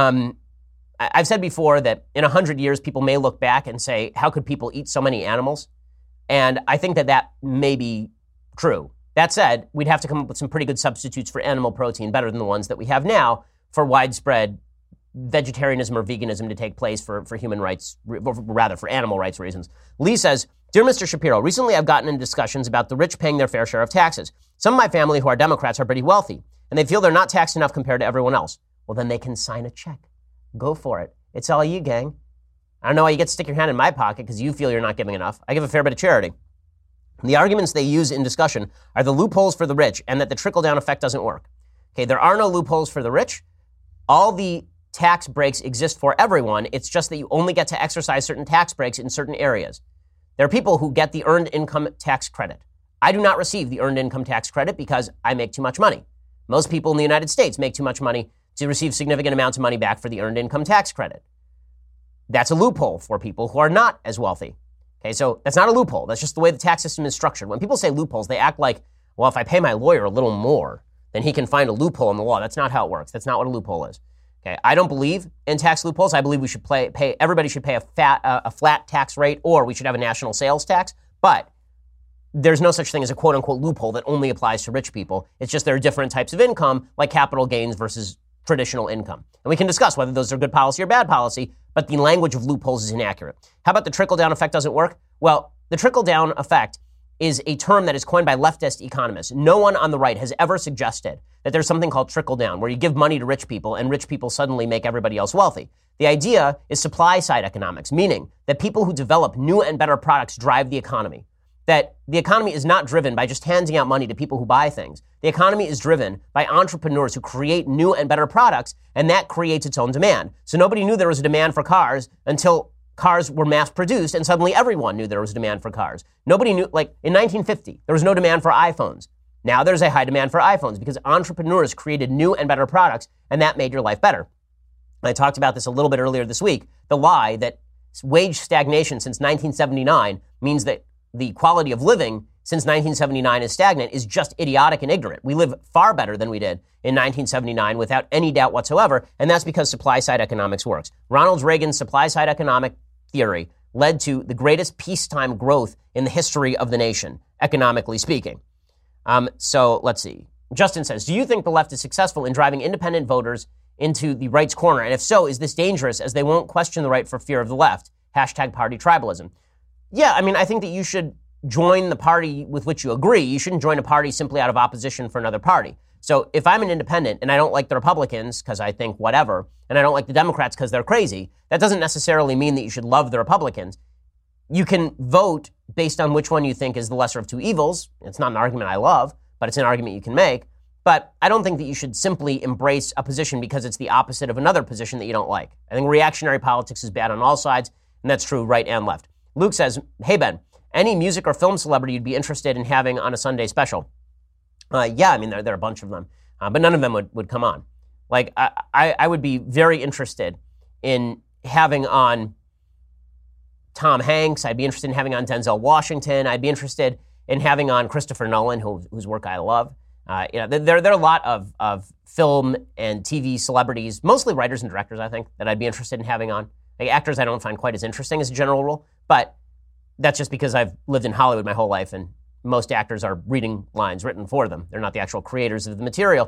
I've said before that in 100 years, people may look back and say, how could people eat so many animals? And I think that may be true. That said, we'd have to come up with some pretty good substitutes for animal protein, better than the ones that we have now, for widespread vegetarianism or veganism to take place for human rights, rather for animal rights reasons. Lee says, Dear Mr. Shapiro, recently I've gotten into discussions about the rich paying their fair share of taxes. Some of my family who are Democrats are pretty wealthy, and they feel they're not taxed enough compared to everyone else. Well, then they can sign a check. Go for it. It's all you, gang. I don't know why you get to stick your hand in my pocket because you feel you're not giving enough. I give a fair bit of charity. The arguments they use in discussion are the loopholes for the rich and that the trickle-down effect doesn't work. Okay, there are no loopholes for the rich. All the tax breaks exist for everyone. It's just that you only get to exercise certain tax breaks in certain areas. There are people who get the earned income tax credit. I do not receive the earned income tax credit because I make too much money. Most people in the United States make too much money to receive significant amounts of money back for the earned income tax credit. That's a loophole for people who are not as wealthy. Okay, so that's not a loophole. That's just the way the tax system is structured. When people say loopholes, they act like, well, if I pay my lawyer a little more, then he can find a loophole in the law. That's not how it works. That's not what a loophole is. Okay, I don't believe in tax loopholes. I believe we should everybody should pay a flat tax rate, or we should have a national sales tax. But there's no such thing as a quote unquote loophole that only applies to rich people. It's just there are different types of income, like capital gains versus traditional income. And we can discuss whether those are good policy or bad policy, but the language of loopholes is inaccurate. How about the trickle-down effect doesn't work? Well, the trickle-down effect is a term that is coined by leftist economists. No one on the right has ever suggested that there's something called trickle-down, where you give money to rich people and rich people suddenly make everybody else wealthy. The idea is supply-side economics, meaning that people who develop new and better products drive the economy. That the economy is not driven by just handing out money to people who buy things. The economy is driven by entrepreneurs who create new and better products, and that creates its own demand. So nobody knew there was a demand for cars until cars were mass-produced, and suddenly everyone knew there was a demand for cars. Nobody knew, like in 1950, there was no demand for iPhones. Now there's a high demand for iPhones because entrepreneurs created new and better products, and that made your life better. I talked about this a little bit earlier this week, the lie that wage stagnation since 1979 means that the quality of living since 1979 is stagnant is just idiotic and ignorant. We live far better than we did in 1979 without any doubt whatsoever, and that's because supply-side economics works. Ronald Reagan's supply-side economic theory led to the greatest peacetime growth in the history of the nation, economically speaking. So let's see. Justin says, do you think the left is successful in driving independent voters into the right's corner? And if so, is this dangerous as they won't question the right for fear of the left? #party tribalism. Yeah, I mean, I think that you should join the party with which you agree. You shouldn't join a party simply out of opposition for another party. So if I'm an independent and I don't like the Republicans because I think whatever, and I don't like the Democrats because they're crazy, that doesn't necessarily mean that you should love the Republicans. You can vote based on which one you think is the lesser of two evils. It's not an argument I love, but it's an argument you can make. But I don't think that you should simply embrace a position because it's the opposite of another position that you don't like. I think reactionary politics is bad on all sides, and that's true right and left. Luke says, hey, Ben, any music or film celebrity you'd be interested in having on a Sunday special? Yeah, I mean, there are a bunch of them, but none of them would come on. Like, I would be very interested in having on Tom Hanks. I'd be interested in having on Denzel Washington. I'd be interested in having on Christopher Nolan, whose work I love. There are a lot of film and TV celebrities, mostly writers and directors, I think, that I'd be interested in having on. Like, actors I don't find quite as interesting as a general rule, but that's just because I've lived in Hollywood my whole life, and most actors are reading lines written for them. They're not the actual creators of the material.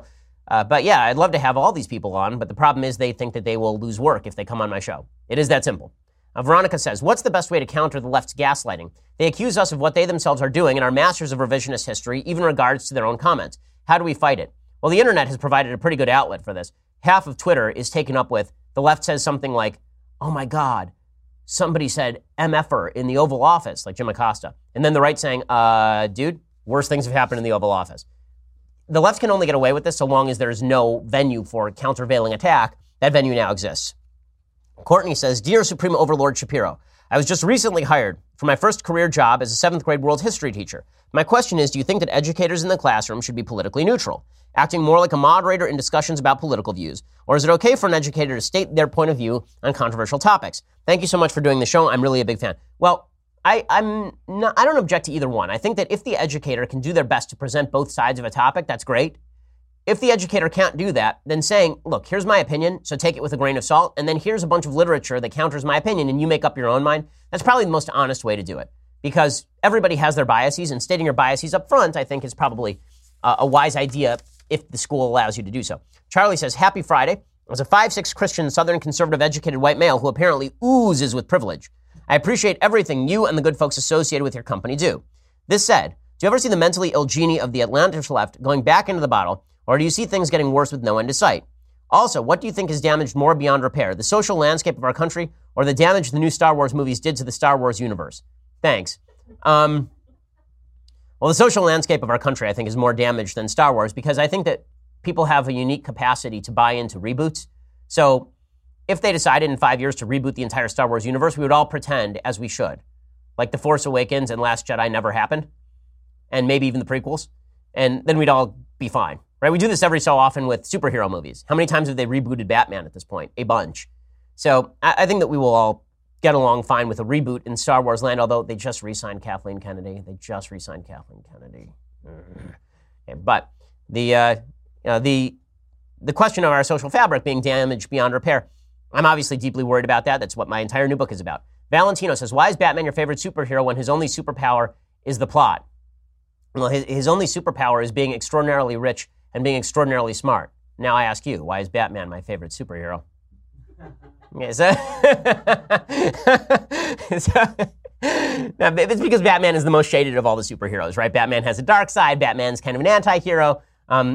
But yeah, I'd love to have all these people on, but the problem is they think that they will lose work if they come on my show. It is that simple. Veronica says, what's the best way to counter the left's gaslighting? They accuse us of what they themselves are doing and are masters of revisionist history, even in regards to their own comments. How do we fight it? Well, the internet has provided a pretty good outlet for this. Half of Twitter is taken up with, the left says something like, oh my God, somebody said MFer in the Oval Office, like Jim Acosta. And then the right saying, dude, worse things have happened in the Oval Office. The left can only get away with this so long as there's no venue for countervailing attack. That venue now exists. Courtney says, Dear Supreme Overlord Shapiro, I was just recently hired for my first career job as a 7th grade world history teacher. My question is, do you think that educators in the classroom should be politically neutral, acting more like a moderator in discussions about political views? Or is it okay for an educator to state their point of view on controversial topics? Thank you so much for doing the show. I'm really a big fan. Well, I don't object to either one. I think that if the educator can do their best to present both sides of a topic, that's great. If the educator can't do that, then saying, look, here's my opinion, so take it with a grain of salt, and then here's a bunch of literature that counters my opinion, and you make up your own mind, that's probably the most honest way to do it. Because everybody has their biases, and stating your biases up front, I think, is probably a wise idea if the school allows you to do so. Charlie says, Happy Friday. As a 5'6" Christian, Southern conservative educated white male who apparently oozes with privilege, I appreciate everything you and the good folks associated with your company do. This said, do you ever see the mentally ill genie of the Atlantis left going back into the bottle, or do you see things getting worse with no end in sight? Also, what do you think is damaged more beyond repair, the social landscape of our country or the damage the new Star Wars movies did to the Star Wars universe? Thanks. Well, the social landscape of our country, I think, is more damaged than Star Wars because I think that people have a unique capacity to buy into reboots. So if they decided in 5 years to reboot the entire Star Wars universe, we would all pretend as we should. Like The Force Awakens and Last Jedi never happened, and maybe even the prequels, and then we'd all be fine. Right? We do this every so often with superhero movies. How many times have they rebooted Batman at this point? A bunch. So I think that we will all get along fine with a reboot in Star Wars land, although they just re-signed Kathleen Kennedy. Okay, but the question of our social fabric being damaged beyond repair, I'm obviously deeply worried about that. That's what my entire new book is about. Valentino says, why is Batman your favorite superhero when his only superpower is the plot? Well, his only superpower is being extraordinarily rich and being extraordinarily smart. Now I ask you, why is Batman my favorite superhero? Okay, so it's because Batman is the most shaded of all the superheroes, right? Batman has a dark side. Batman's kind of an anti-hero.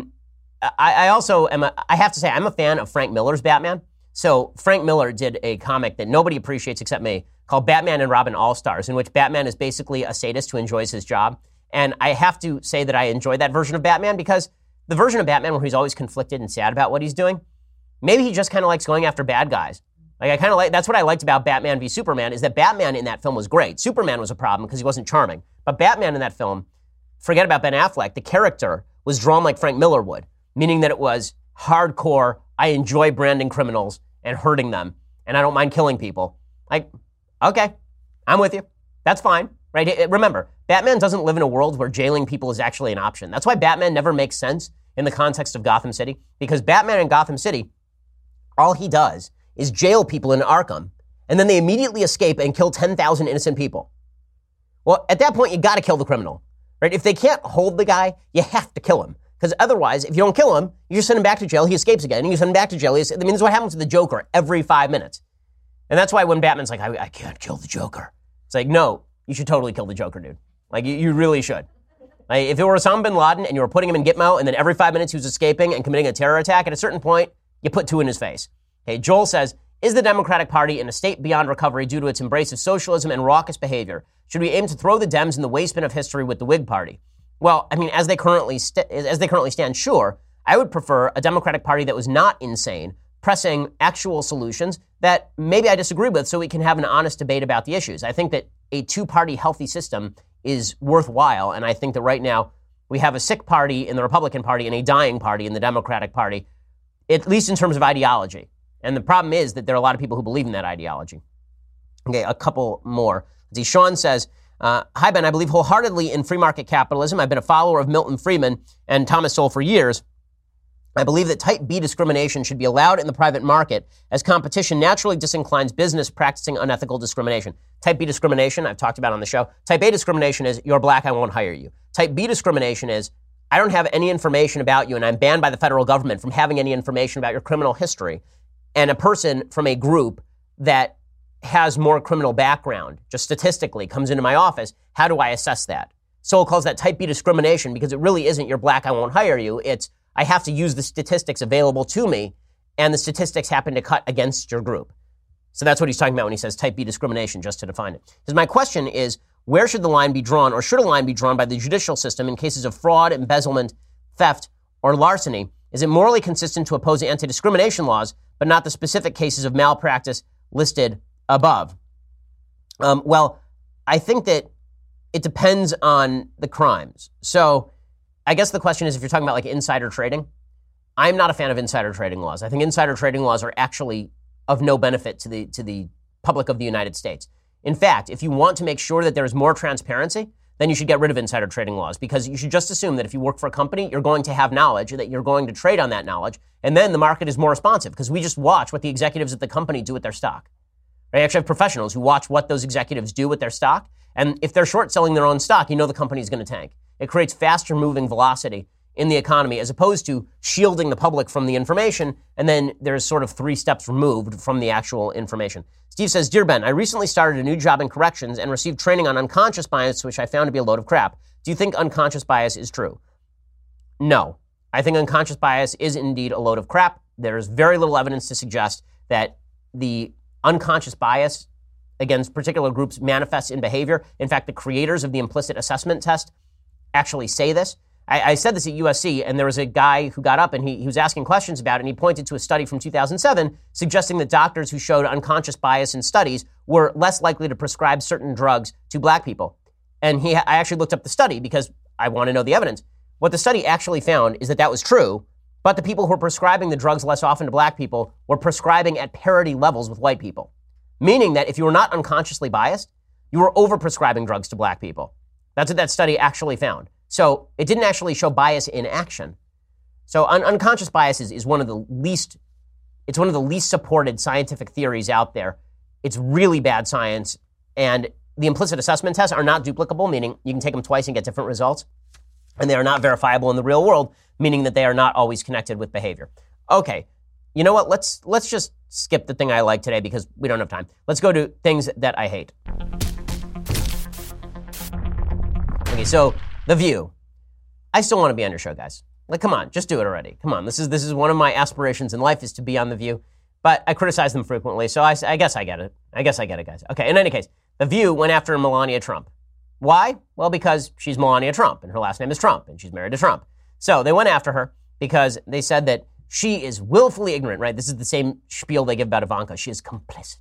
I also am, I have to say, I'm a fan of Frank Miller's Batman. So Frank Miller did a comic that nobody appreciates except me called Batman and Robin All-Stars, in which Batman is basically a sadist who enjoys his job. And I have to say that I enjoy that version of Batman because the version of Batman where he's always conflicted and sad about what he's doing, maybe he just kind of likes going after bad guys. Like I kind of like, that's what I liked about Batman v Superman is that Batman in that film was great. Superman was a problem because he wasn't charming. But Batman in that film, forget about Ben Affleck, the character was drawn like Frank Miller would, meaning that it was hardcore, I enjoy branding criminals and hurting them, and I don't mind killing people. Like, okay, I'm with you. That's fine, right? Remember, Batman doesn't live in a world where jailing people is actually an option. That's why Batman never makes sense in the context of Gotham City, because Batman in Gotham City, all he does is jail people in Arkham, and then they immediately escape and kill 10,000 innocent people. Well, at that point, you got to kill the criminal, right? If they can't hold the guy, you have to kill him. Because otherwise, if you don't kill him, you just send him back to jail, he escapes again, and you send him back to jail. I mean, this is what happens to the Joker every 5 minutes. And that's why when Batman's like, I can't kill the Joker. It's like, no, you should totally kill the Joker, dude. Like, you really should. Like, if it were Osama bin Laden and you were putting him in Gitmo, and then every 5 minutes he was escaping and committing a terror attack, at a certain point, you put two in his face. Okay, Joel says, is the Democratic Party in a state beyond recovery due to its embrace of socialism and raucous behavior? Should we aim to throw the Dems in the waste bin of history with the Whig Party? Well, I mean, as they currently stand, sure, I would prefer a Democratic Party that was not insane, pressing actual solutions that maybe I disagree with so we can have an honest debate about the issues. I think that a two-party healthy system is worthwhile, and I think that right now we have a sick party in the Republican Party and a dying party in the Democratic Party, at least in terms of ideology. And the problem is that there are a lot of people who believe in that ideology. Okay, a couple more. See, Sean says, hi, Ben, I believe wholeheartedly in free market capitalism. I've been a follower of Milton Friedman and Thomas Sowell for years. I believe that type B discrimination should be allowed in the private market as competition naturally disinclines business practicing unethical discrimination. Type B discrimination, I've talked about on the show. Type A discrimination is, you're black, I won't hire you. Type B discrimination is, I don't have any information about you, and I'm banned by the federal government from having any information about your criminal history, and a person from a group that has more criminal background, just statistically, comes into my office, how do I assess that? Sowell calls that type B discrimination because it really isn't you're black, I won't hire you. It's I have to use the statistics available to me, and the statistics happen to cut against your group. So that's what he's talking about when he says type B discrimination, just to define it. Because my question is, where should the line be drawn, or should a line be drawn by the judicial system in cases of fraud, embezzlement, theft, or larceny? Is it morally consistent to oppose anti-discrimination laws, but not the specific cases of malpractice listed above? Well, I think that it depends on the crimes. So I guess the question is, if you're talking about like insider trading, I'm not a fan of insider trading laws. I think insider trading laws are actually of no benefit to the public of the United States. In fact, if you want to make sure that there is more transparency, then you should get rid of insider trading laws, because you should just assume that if you work for a company, you're going to have knowledge, that you're going to trade on that knowledge, and then the market is more responsive, because we just watch what the executives at the company do with their stock. I actually have professionals who watch what those executives do with their stock, and if they're short selling their own stock, you know the company is going to tank. It creates faster moving velocity in the economy, as opposed to shielding the public from the information, and then there's sort of 3 steps removed from the actual information. Steve says, Dear Ben, I recently started a new job in corrections and received training on unconscious bias, which I found to be a load of crap. Do you think unconscious bias is true? No. I think unconscious bias is indeed a load of crap. There's very little evidence to suggest that the unconscious bias against particular groups manifests in behavior. In fact, the creators of the implicit assessment test actually say this. I said this at USC, and there was a guy who got up and he was asking questions about it, and he pointed to a study from 2007 suggesting that doctors who showed unconscious bias in studies were less likely to prescribe certain drugs to black people. And I actually looked up the study because I want to know the evidence. What the study actually found is that that was true, but the people who were prescribing the drugs less often to black people were prescribing at parity levels with white people. Meaning that if you were not unconsciously biased, you were over-prescribing drugs to black people. That's what that study actually found. So it didn't actually show bias in action. So unconscious bias is one of the least supported scientific theories out there. It's really bad science. And the implicit assessment tests are not duplicable, meaning you can take them twice and get different results. And they are not verifiable in the real world, meaning that they are not always connected with behavior. Okay, you know what? Let's just skip the thing I like today because we don't have time. Let's go to things that I hate. Okay, so The View. I still want to be on your show, guys. Like, come on, just do it already. Come on, this is one of my aspirations in life, is to be on The View. But I criticize them frequently, so I guess I get it. I guess I get it, guys. Okay, in any case, The View went after Melania Trump. Why? Well, because she's Melania Trump, and her last name is Trump, and she's married to Trump. So they went after her because they said that she is willfully ignorant, right? This is the same spiel they give about Ivanka. She is complicit.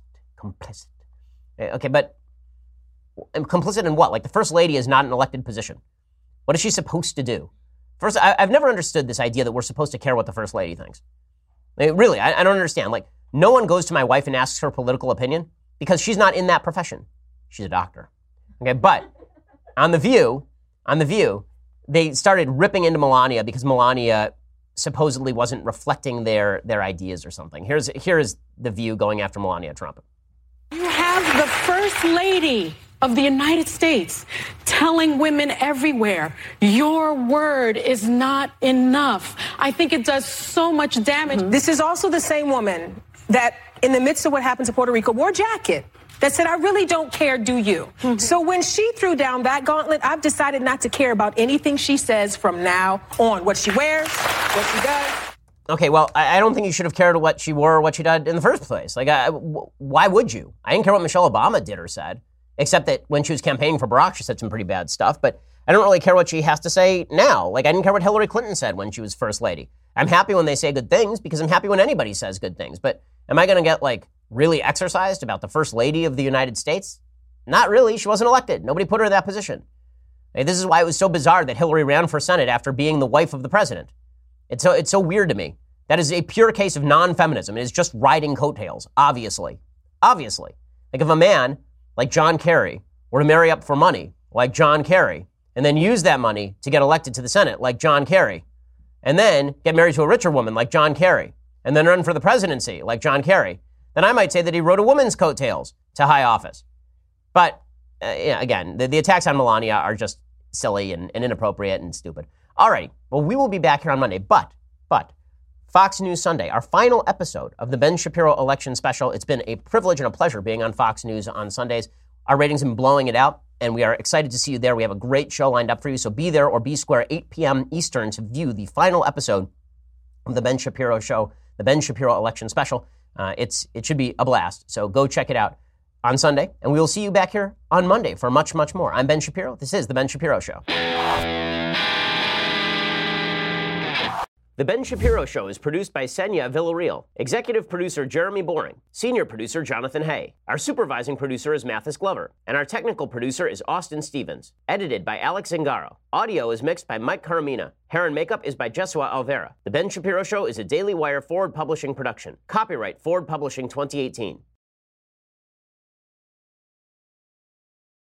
Okay, but complicit in what? Like, the first lady is not an elected position. What is she supposed to do? First, I've never understood this idea that we're supposed to care what the first lady thinks. Like, really, I don't understand. Like, no one goes to my wife and asks her political opinion because she's not in that profession. She's a doctor. Okay, but on The View, they started ripping into Melania because Melania supposedly wasn't reflecting their ideas or something. Here is The View going after Melania Trump. You have the First Lady of the United States telling women everywhere, your word is not enough. I think it does so much damage. Mm-hmm. This is also the same woman that, in the midst of what happened to Puerto Rico, wore a jacket that said, I really don't care, do you? Mm-hmm. So when she threw down that gauntlet, I've decided not to care about anything she says from now on. What she wears, what she does. Okay, well, I don't think you should have cared what she wore or what she did in the first place. Like, why would you? I didn't care what Michelle Obama did or said, except that when she was campaigning for Barack, she said some pretty bad stuff. But I don't really care what she has to say now. Like, I didn't care what Hillary Clinton said when she was first lady. I'm happy when they say good things because I'm happy when anybody says good things. But am I going to get, like, really exercised about the first lady of the United States? Not really. She wasn't elected. Nobody put her in that position. Hey, this is why it was so bizarre that Hillary ran for Senate after being the wife of the president. It's so weird to me. That is a pure case of non-feminism. It is just riding coattails, obviously. Obviously. Like, if a man like John Kerry were to marry up for money like John Kerry and then use that money to get elected to the Senate like John Kerry and then get married to a richer woman like John Kerry and then run for the presidency like John Kerry, then I might say that he rode a woman's coattails to high office. But, again, the attacks on Melania are just silly and inappropriate and stupid. All right. Well, we will be back here on Monday, but Fox News Sunday, our final episode of the Ben Shapiro election special. It's been a privilege and a pleasure being on Fox News on Sundays. Our ratings have been blowing it out, and we are excited to see you there. We have a great show lined up for you, so be there or be square 8 p.m. Eastern to view the final episode of the Ben Shapiro Show, the Ben Shapiro election special. It should be a blast, so go check it out on Sunday, and we will see you back here on Monday for much, much more. I'm Ben Shapiro. This is the Ben Shapiro Show. The Ben Shapiro Show is produced by Senya Villarreal, executive producer Jeremy Boring, senior producer Jonathan Hay. Our supervising producer is Mathis Glover, and our technical producer is Austin Stevens. Edited by Alex Zingaro. Audio is mixed by Mike Caramina. Hair and makeup is by Jesua Alvera. The Ben Shapiro Show is a Daily Wire Forward Publishing production. Copyright Forward Publishing 2018.